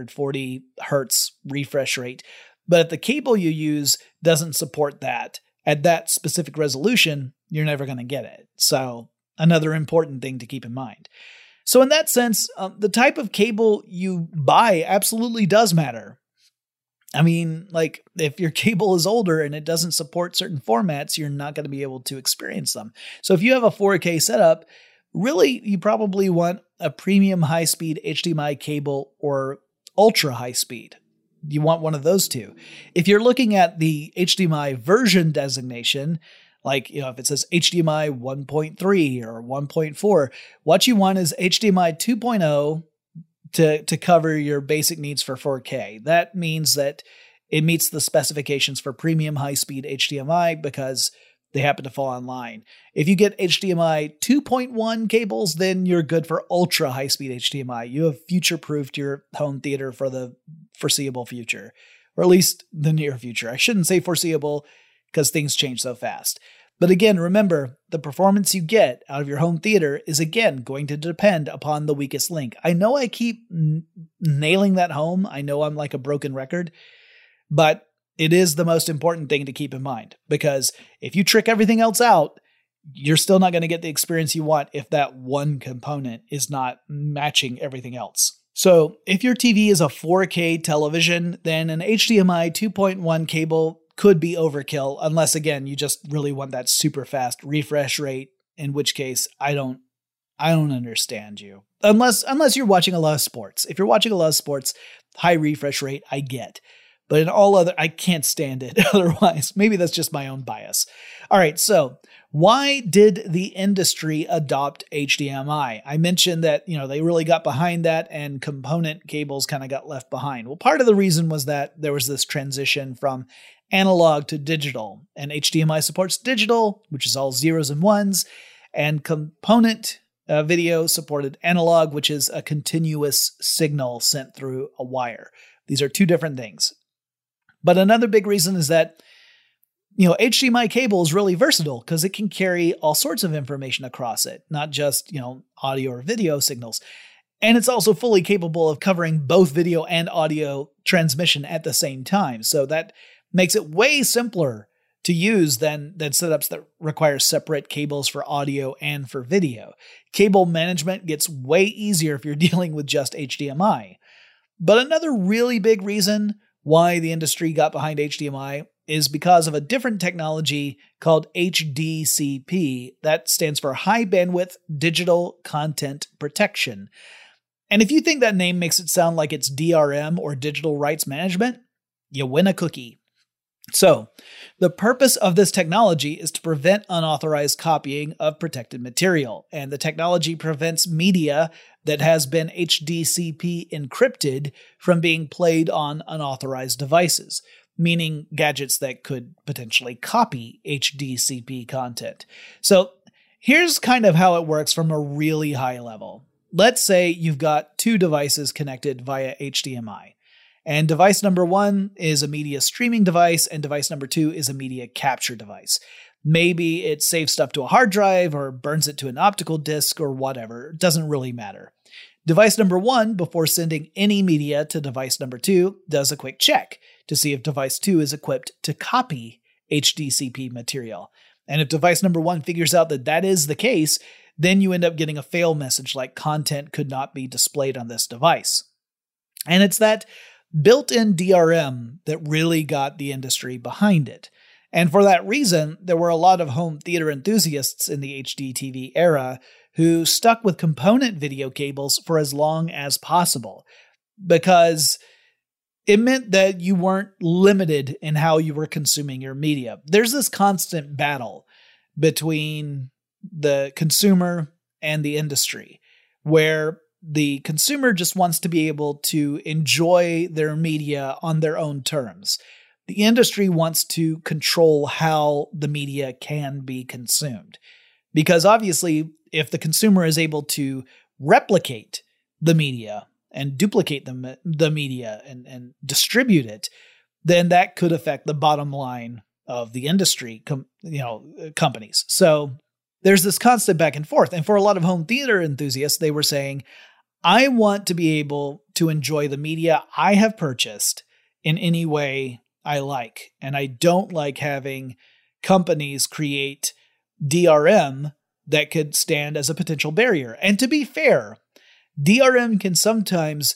240 Hz refresh rate, but if the cable you use doesn't support that at that specific resolution, you're never going to get it. So, another important thing to keep in mind. So in that sense, the type of cable you buy absolutely does matter. I mean, like, if your cable is older and it doesn't support certain formats, you're not going to be able to experience them. So if you have a 4K setup, really, you probably want a premium high-speed HDMI cable or ultra high-speed. You want one of those two. If you're looking at the HDMI version designation, like, if it says HDMI 1.3 or 1.4, what you want is HDMI 2.0 to cover your basic needs for 4K. That means that it meets the specifications for premium high-speed HDMI because they happen to fall online. If you get HDMI 2.1 cables, then you're good for ultra high-speed HDMI. You have future-proofed your home theater for the foreseeable future, or at least the near future. I shouldn't say foreseeable because things change so fast. But again, remember, the performance you get out of your home theater is, again, going to depend upon the weakest link. I know I keep nailing that home. I know I'm like a broken record, but it is the most important thing to keep in mind, because if you trick everything else out, you're still not going to get the experience you want if that one component is not matching everything else. So if your TV is a 4K television, then an HDMI 2.1 cable could be overkill, unless, again, you just really want that super fast refresh rate, in which case I don't understand you. Unless you're watching a lot of sports. If you're watching a lot of sports, high refresh rate, I get. But in all other, I can't stand it otherwise. Maybe that's just my own bias. All right, so why did the industry adopt HDMI? I mentioned that, they really got behind that and component cables kind of got left behind. Well, part of the reason was that there was this transition from analog to digital, and HDMI supports digital, which is all zeros and ones, and component video supported analog, which is a continuous signal sent through a wire. These are two different things. But another big reason is that, HDMI cable is really versatile because it can carry all sorts of information across it, not just, audio or video signals. And it's also fully capable of covering both video and audio transmission at the same time. So that makes it way simpler to use than setups that require separate cables for audio and for video. Cable management gets way easier if you're dealing with just HDMI. But another really big reason why the industry got behind HDMI is because of a different technology called HDCP. That stands for High Bandwidth Digital Content Protection. And if you think that name makes it sound like it's DRM or digital rights management, you win a cookie. So, the purpose of this technology is to prevent unauthorized copying of protected material, and the technology prevents media that has been HDCP encrypted from being played on unauthorized devices, meaning gadgets that could potentially copy HDCP content. So, here's kind of how it works from a really high level. Let's say you've got two devices connected via HDMI. And device number one is a media streaming device, and device number two is a media capture device. Maybe it saves stuff to a hard drive or burns it to an optical disc or whatever. It doesn't really matter. Device number 1, before sending any media to device number 2, does a quick check to see if device 2 is equipped to copy HDCP material. And if device number 1 figures out that that is the case, then you end up getting a fail message like content could not be displayed on this device. And it's that built-in DRM that really got the industry behind it. And for that reason, there were a lot of home theater enthusiasts in the HDTV era who stuck with component video cables for as long as possible, because it meant that you weren't limited in how you were consuming your media. There's this constant battle between the consumer and the industry, where the consumer just wants to be able to enjoy their media on their own terms. The industry wants to control how the media can be consumed. Because obviously, if the consumer is able to replicate the media and duplicate the media and distribute it, then that could affect the bottom line of the industry, companies. So there's this constant back and forth. And for a lot of home theater enthusiasts, they were saying, I want to be able to enjoy the media I have purchased in any way I like. And I don't like having companies create DRM that could stand as a potential barrier. And to be fair, DRM can sometimes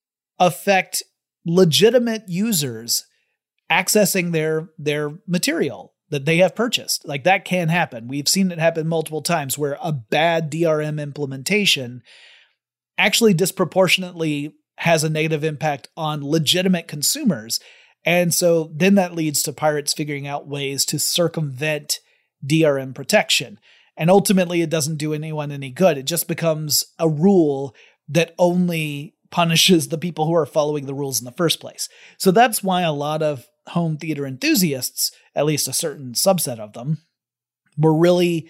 affect legitimate users accessing their material that they have purchased. Like, that can happen. We've seen it happen multiple times where a bad DRM implementation actually disproportionately has a negative impact on legitimate consumers. And so then that leads to pirates figuring out ways to circumvent DRM protection. And ultimately, it doesn't do anyone any good. It just becomes a rule that only punishes the people who are following the rules in the first place. So that's why a lot of home theater enthusiasts, at least a certain subset of them, were really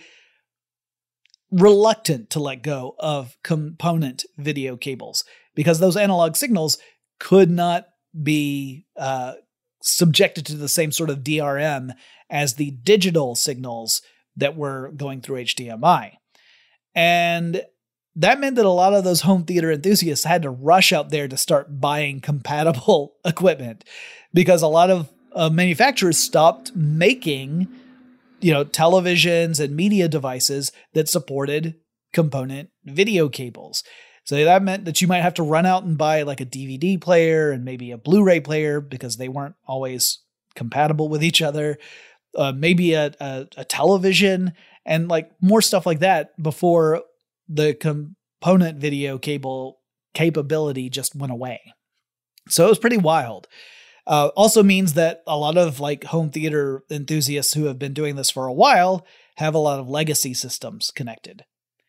reluctant to let go of component video cables, because those analog signals could not be subjected to the same sort of DRM as the digital signals that were going through HDMI. And that meant that a lot of those home theater enthusiasts had to rush out there to start buying compatible equipment, because a lot of manufacturers stopped making, televisions and media devices that supported component video cables. So that meant that you might have to run out and buy like a DVD player and maybe a Blu-ray player, because they weren't always compatible with each other. Maybe a television and like more stuff like that before the component video cable capability just went away. So it was pretty wild. Also means that a lot of like home theater enthusiasts who have been doing this for a while have a lot of legacy systems connected.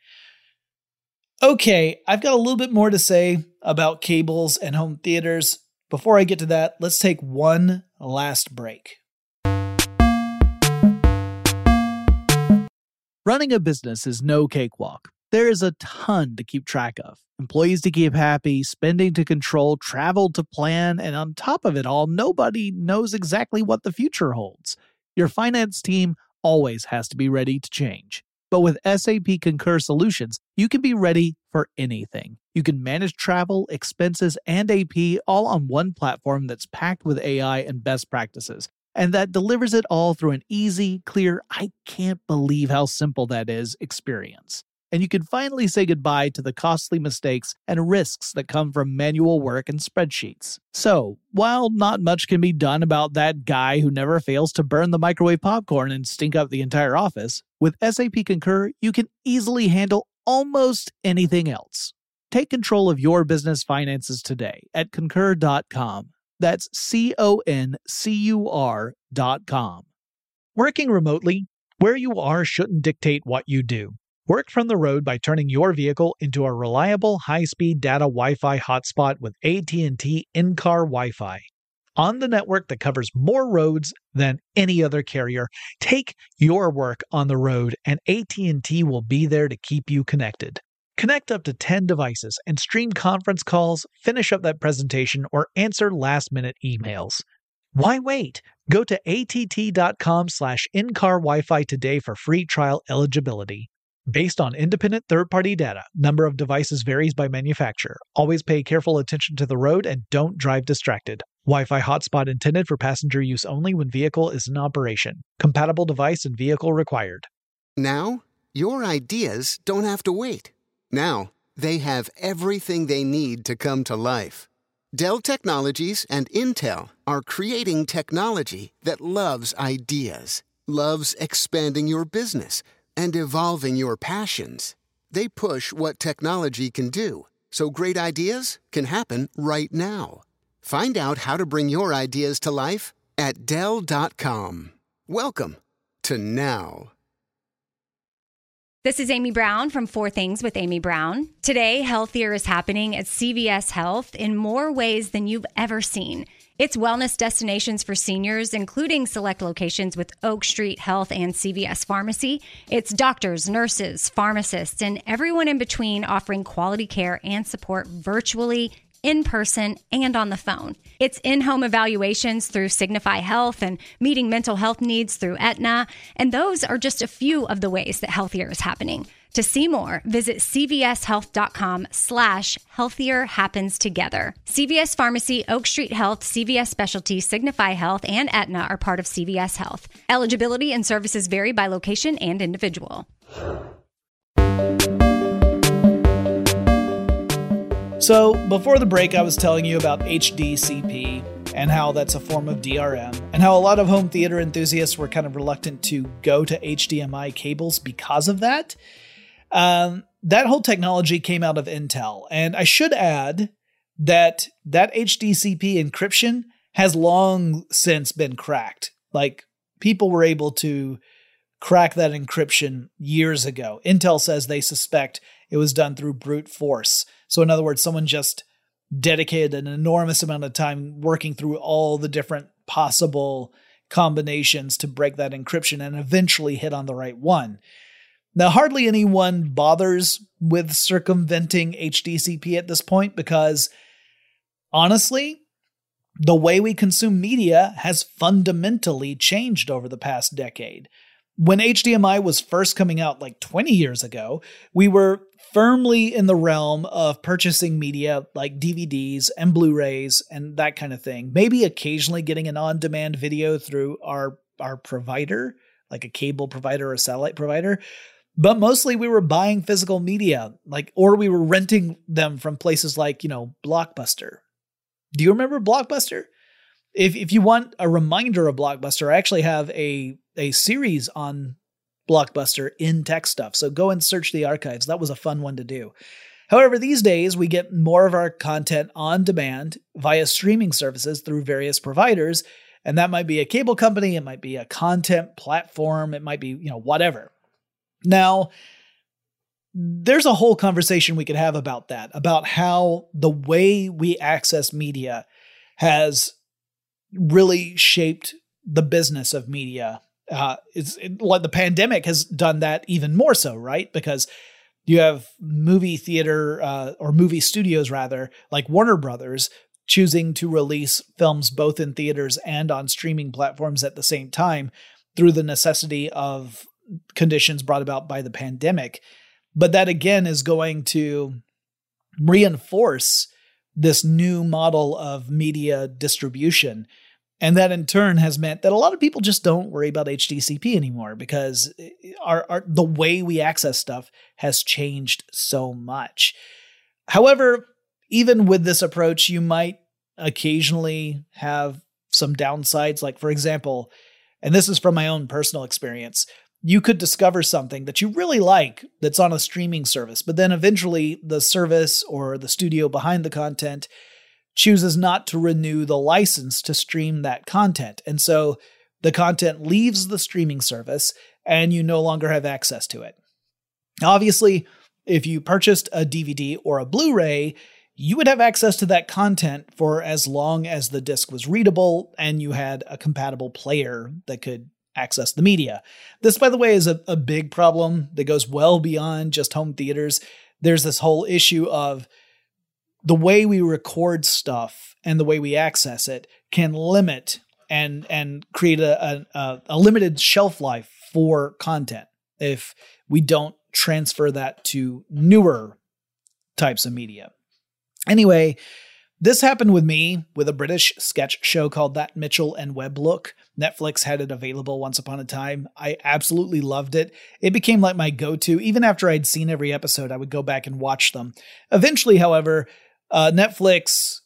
Okay, I've got a little bit more to say about cables and home theaters. Before I get to that, let's take one last break. Running a business is no cakewalk. There is a ton to keep track of. Employees to keep happy, spending to control, travel to plan, and on top of it all, nobody knows exactly what the future holds. Your finance team always has to be ready to change. But with SAP Concur Solutions, you can be ready for anything. You can manage travel, expenses, and AP all on one platform that's packed with AI and best practices, and that delivers it all through an easy, clear, I can't believe how simple that is experience. And you can finally say goodbye to the costly mistakes and risks that come from manual work and spreadsheets. So, while not much can be done about that guy who never fails to burn the microwave popcorn and stink up the entire office, with SAP Concur, you can easily handle almost anything else. Take control of your business finances today at concur.com. That's CONCUR.com. Working remotely, where you are shouldn't dictate what you do. Work from the road by turning your vehicle into a reliable high-speed data Wi-Fi hotspot with AT&T in-car Wi-Fi. On the network that covers more roads than any other carrier, take your work on the road and AT&T will be there to keep you connected. Connect up to 10 devices and stream conference calls, finish up that presentation, or answer last-minute emails. Why wait? Go to att.com/in-car Wi-Fi today for free trial eligibility. Based on independent third-party data, number of devices varies by manufacturer. Always pay careful attention to the road and don't drive distracted. Wi-Fi hotspot intended for passenger use only when vehicle is in operation. Compatible device and vehicle required. Now, your ideas don't have to wait. Now, they have everything they need to come to life. Dell Technologies and Intel are creating technology that loves ideas, loves expanding your business, and evolving your passions. They push what technology can do, so great ideas can happen right now. Find out how to bring your ideas to life at Dell.com. Welcome to now. This is Amy Brown from 4 Things with Amy Brown. Today, healthier is happening at CVS Health in more ways than you've ever seen. It's wellness destinations for seniors, including select locations with Oak Street Health and CVS Pharmacy. It's doctors, nurses, pharmacists, and everyone in between offering quality care and support virtually, in person, and on the phone. It's in-home evaluations through Signify Health and meeting mental health needs through Aetna. And those are just a few of the ways that healthier is happening. To see more, visit cvshealth.com/healthier happens together. CVS Pharmacy, Oak Street Health, CVS Specialty, Signify Health, and Aetna are part of CVS Health. Eligibility and services vary by location and individual. So, before the break, I was telling you about HDCP and how that's a form of DRM, and how a lot of home theater enthusiasts were kind of reluctant to go to HDMI cables because of that. That whole technology came out of Intel, and I should add that HDCP encryption has long since been cracked. Like, people were able to crack that encryption years ago. Intel says they suspect it was done through brute force. So in other words, someone just dedicated an enormous amount of time working through all the different possible combinations to break that encryption and eventually hit on the right one. Now, hardly anyone bothers with circumventing HDCP at this point because, honestly, the way we consume media has fundamentally changed over the past decade. When HDMI was first coming out like 20 years ago, we were firmly in the realm of purchasing media like DVDs and Blu-rays and that kind of thing. Maybe occasionally getting an on-demand video through our provider, like a cable provider or a satellite provider. But mostly we were buying physical media, or we were renting them from places like, Blockbuster. Do you remember Blockbuster? If you want a reminder of Blockbuster, I actually have a series on Blockbuster in tech stuff. So go and search the archives. That was a fun one to do. However, these days we get more of our content on demand via streaming services through various providers. And that might be a cable company. It might be a content platform. It might be, whatever. Now, there's a whole conversation we could have about that, about how the way we access media has really shaped the business of media. The pandemic has done that even more so, right? Because you have movie theater or movie studios rather, like Warner Brothers, choosing to release films both in theaters and on streaming platforms at the same time through the necessity of conditions brought about by the pandemic. But that again is going to reinforce this new model of media distribution. And that in turn has meant that a lot of people just don't worry about HDCP anymore because the way we access stuff has changed so much. However, even with this approach, you might occasionally have some downsides. Like, for example, and this is from my own personal experience, you could discover something that you really like that's on a streaming service, but then eventually the service or the studio behind the content chooses not to renew the license to stream that content. And so the content leaves the streaming service and you no longer have access to it. Obviously, if you purchased a DVD or a Blu-ray, you would have access to that content for as long as the disc was readable and you had a compatible player that could access the media. This, by the way, is a big problem that goes well beyond just home theaters. There's this whole issue of the way we record stuff and the way we access it can limit and create a limited shelf life for content if we don't transfer that to newer types of media. Anyway, this happened with me with a British sketch show called That Mitchell and Webb Look. Netflix had it available once upon a time. I absolutely loved it. It became like my go-to. Even after I'd seen every episode, I would go back and watch them. Eventually, however, Netflix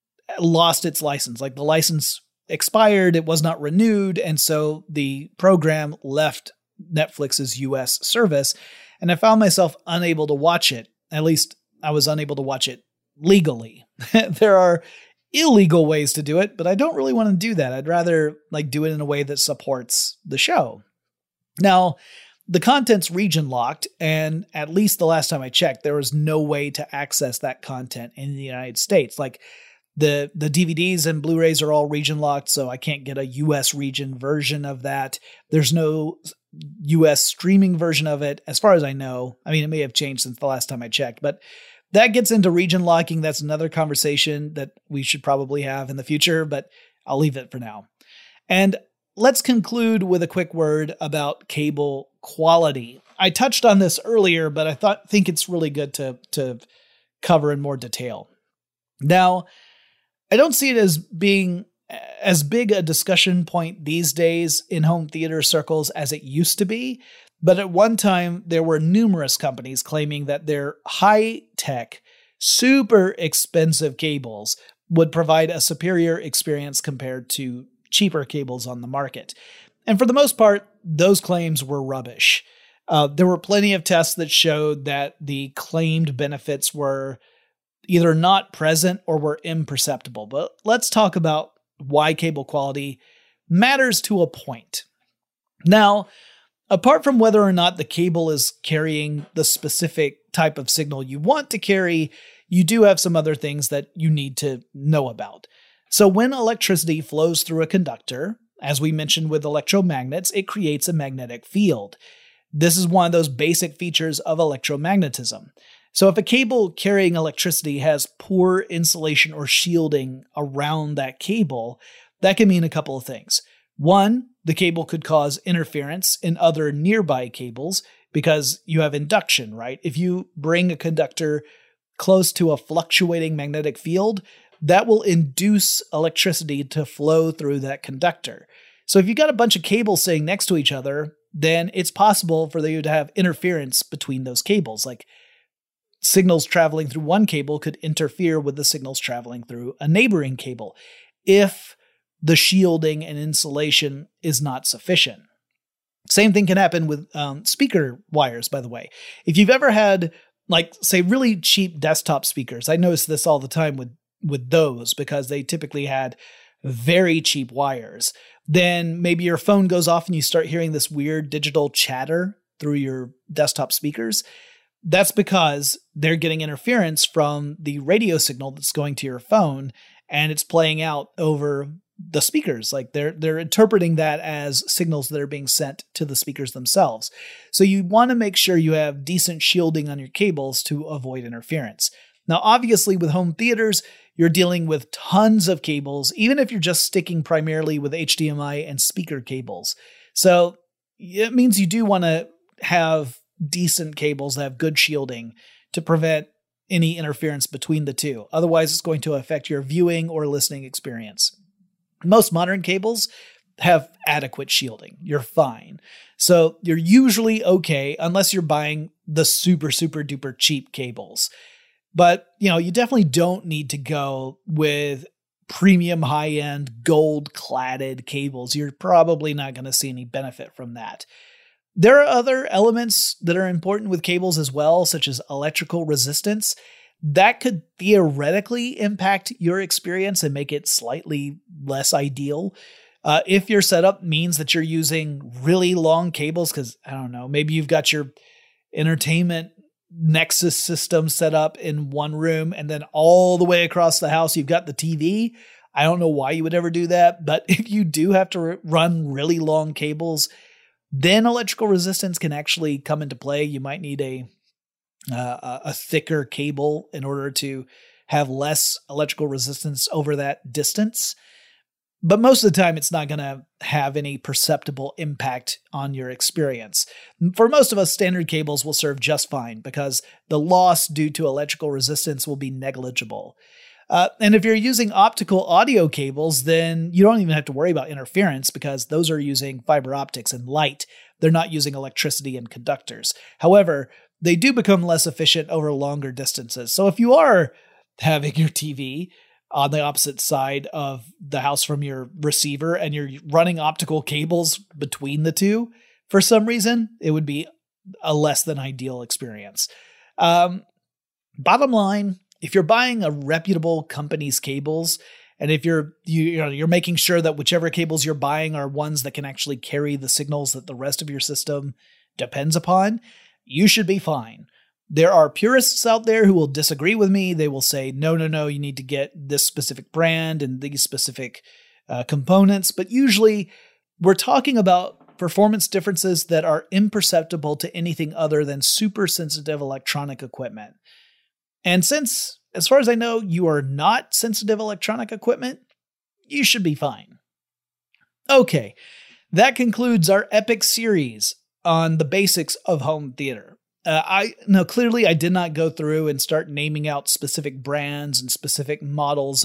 lost its license. Like, the license expired, it was not renewed, and so the program left Netflix's US service, and I found myself unable to watch it. At least I was unable to watch it legally. There are illegal ways to do it, but I don't really want to do that. I'd rather do it in a way that supports the show. Now, the content's region locked, and at least the last time I checked, there was no way to access that content in the United States. Like, the DVDs and Blu-rays are all region locked, so I can't get a US region version of that. There's no US streaming version of it, as far as I know. I mean, it may have changed since the last time I checked, but that gets into region locking. That's another conversation that we should probably have in the future, but I'll leave it for now. And let's conclude with a quick word about cable quality. I touched on this earlier, but I think it's really good to cover in more detail. Now, I don't see it as being as big a discussion point these days in home theater circles as it used to be, but at one time there were numerous companies claiming that their high-tech, super expensive cables would provide a superior experience compared to cheaper cables on the market. And for the most part, those claims were rubbish. There were plenty of tests that showed that the claimed benefits were either not present or were imperceptible. But let's talk about why cable quality matters to a point. Now, apart from whether or not the cable is carrying the specific type of signal you want to carry, you do have some other things that you need to know about. So when electricity flows through a conductor, as we mentioned with electromagnets, it creates a magnetic field. This is one of those basic features of electromagnetism. So if a cable carrying electricity has poor insulation or shielding around that cable, that can mean a couple of things. One, the cable could cause interference in other nearby cables because you have induction, right? If you bring a conductor close to a fluctuating magnetic field, that will induce electricity to flow through that conductor. So if you've got a bunch of cables sitting next to each other, then it's possible for you to have interference between those cables. Like, signals traveling through one cable could interfere with the signals traveling through a neighboring cable if the shielding and insulation is not sufficient. Same thing can happen with speaker wires, by the way. If you've ever had, say, really cheap desktop speakers, I notice this all the time with those because they typically had very cheap wires. Then maybe your phone goes off and you start hearing this weird digital chatter through your desktop speakers. That's because they're getting interference from the radio signal that's going to your phone, and it's playing out over the speakers. Like, they're interpreting that as signals that are being sent to the speakers themselves. So you want to make sure you have decent shielding on your cables to avoid interference. Now, obviously, with home theaters, you're dealing with tons of cables, even if you're just sticking primarily with HDMI and speaker cables. So it means you do want to have decent cables that have good shielding to prevent any interference between the two. Otherwise, it's going to affect your viewing or listening experience. Most modern cables have adequate shielding. You're fine. So you're usually okay unless you're buying the super, super duper cheap cables. But, you definitely don't need to go with premium high-end gold-cladded cables. You're probably not going to see any benefit from that. There are other elements that are important with cables as well, such as electrical resistance. That could theoretically impact your experience and make it slightly less ideal. If your setup means that you're using really long cables, because, I don't know, maybe you've got your entertainment Nexus system set up in one room and then all the way across the house you've got the TV. I don't know why you would ever do that, but if you do have to run really long cables, then electrical resistance can actually come into play. You might need a thicker cable in order to have less electrical resistance over that distance. But most of the time, it's not going to have any perceptible impact on your experience. For most of us, standard cables will serve just fine because the loss due to electrical resistance will be negligible. And if you're using optical audio cables, then you don't even have to worry about interference because those are using fiber optics and light. They're not using electricity and conductors. However, they do become less efficient over longer distances. So if you are having your TV on the opposite side of the house from your receiver and you're running optical cables between the two, for some reason, it would be a less than ideal experience. Bottom line, if you're buying a reputable company's cables, and if you're making sure that whichever cables you're buying are ones that can actually carry the signals that the rest of your system depends upon, you should be fine. There are purists out there who will disagree with me. They will say, no, you need to get this specific brand and these specific components. But usually we're talking about performance differences that are imperceptible to anything other than super sensitive electronic equipment. And since, as far as I know, you are not sensitive electronic equipment, you should be fine. Okay, that concludes our epic series on the basics of home theater. Clearly I did not go through and start naming out specific brands and specific models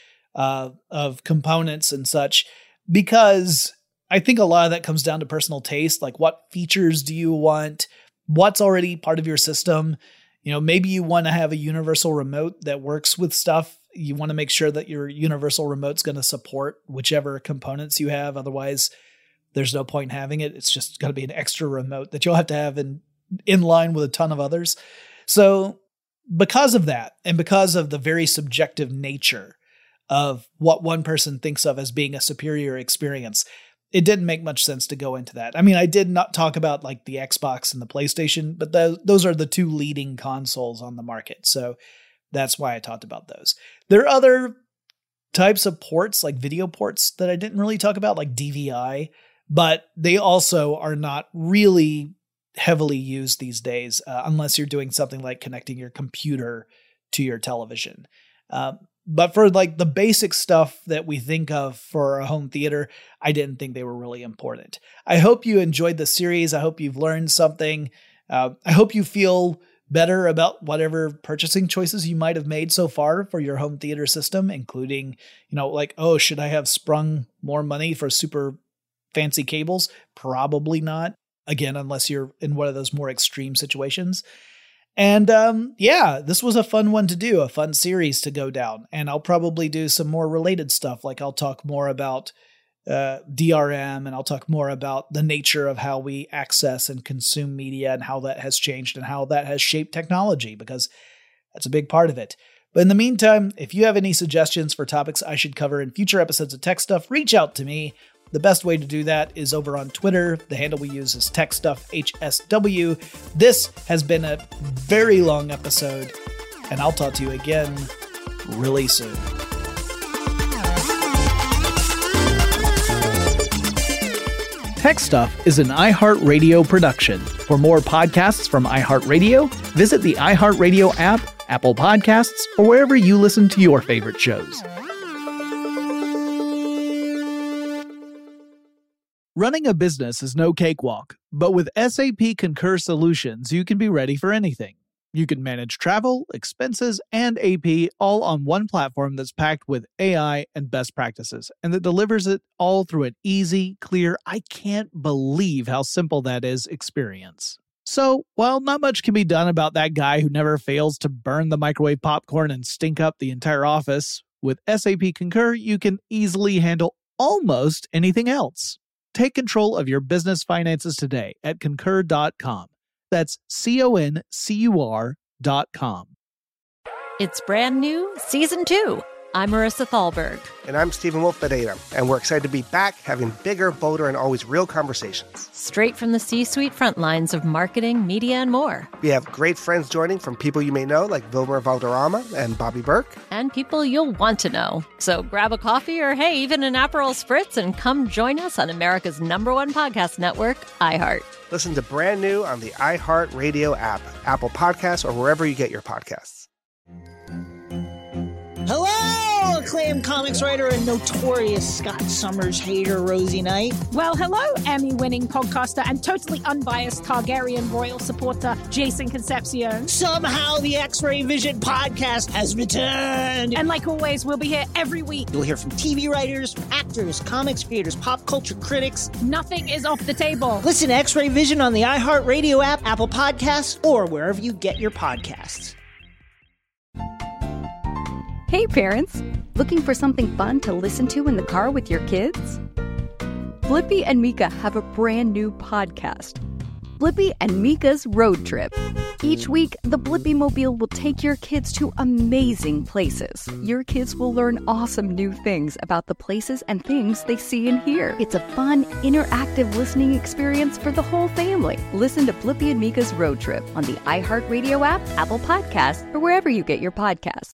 of components and such, because I think a lot of that comes down to personal taste. Like, what features do you want? What's already part of your system? Maybe you want to have a universal remote that works with stuff. You want to make sure that your universal remote's going to support whichever components you have. Otherwise, there's no point in having it. It's just going to be an extra remote that you'll have to have in line with a ton of others. So because of that, and because of the very subjective nature of what one person thinks of as being a superior experience, it didn't make much sense to go into that. I mean, I did not talk about like the Xbox and the PlayStation, but those are the two leading consoles on the market. So that's why I talked about those. There are other types of ports, like video ports, that I didn't really talk about, like DVI, but they also are not really heavily used these days, unless you're doing something like connecting your computer to your television. But for like the basic stuff that we think of for a home theater, I didn't think they were really important. I hope you enjoyed the series. I hope you've learned something. I hope you feel better about whatever purchasing choices you might have made so far for your home theater system, including, should I have sprung more money for super fancy cables? Probably not. Again, unless you're in one of those more extreme situations. And this was a fun one to do, a fun series to go down. And I'll probably do some more related stuff. Like I'll talk more about DRM, and I'll talk more about the nature of how we access and consume media and how that has changed and how that has shaped technology, because that's a big part of it. But in the meantime, if you have any suggestions for topics I should cover in future episodes of Tech Stuff, reach out to me. The best way to do that is over on Twitter. The handle we use is TechStuffHSW. This has been a very long episode, and I'll talk to you again really soon. Tech Stuff is an iHeartRadio production. For more podcasts from iHeartRadio, visit the iHeartRadio app, Apple Podcasts, or wherever you listen to your favorite shows. Running a business is no cakewalk, but with SAP Concur Solutions, you can be ready for anything. You can manage travel, expenses, and AP all on one platform that's packed with AI and best practices, and that delivers it all through an easy, clear, I can't believe how simple that is experience. So, while not much can be done about that guy who never fails to burn the microwave popcorn and stink up the entire office, with SAP Concur, you can easily handle almost anything else. Take control of your business finances today at Concur.com. That's CONCUR.com. It's brand new Season 2. I'm Marissa Thalberg. And I'm Stephen Wolf-Bedeta. And we're excited to be back having bigger, bolder, and always real conversations. Straight from the C-suite front lines of marketing, media, and more. We have great friends joining from people you may know, like Wilmer Valderrama and Bobby Burke. And people you'll want to know. So grab a coffee or, hey, even an Aperol Spritz and come join us on America's #1 podcast network, iHeart. Listen to brand new on the iHeartRadio app, Apple Podcasts, or wherever you get your podcasts. Hello! acclaimed comics writer and notorious Scott Summers hater, Rosie Knight. Well, hello, Emmy-winning podcaster and totally unbiased Targaryen royal supporter, Jason Concepcion. Somehow the X-Ray Vision podcast has returned. And like always, we'll be here every week. You'll hear from TV writers, actors, comics creators, pop culture critics. Nothing is off the table. Listen to X-Ray Vision on the iHeartRadio app, Apple Podcasts, or wherever you get your podcasts. Hey parents, looking for something fun to listen to in the car with your kids? Blippi and Mika have a brand new podcast, Blippi and Mika's Road Trip. Each week, the Blippi Mobile will take your kids to amazing places. Your kids will learn awesome new things about the places and things they see and hear. It's a fun, interactive listening experience for the whole family. Listen to Blippi and Mika's Road Trip on the iHeartRadio app, Apple Podcasts, or wherever you get your podcasts.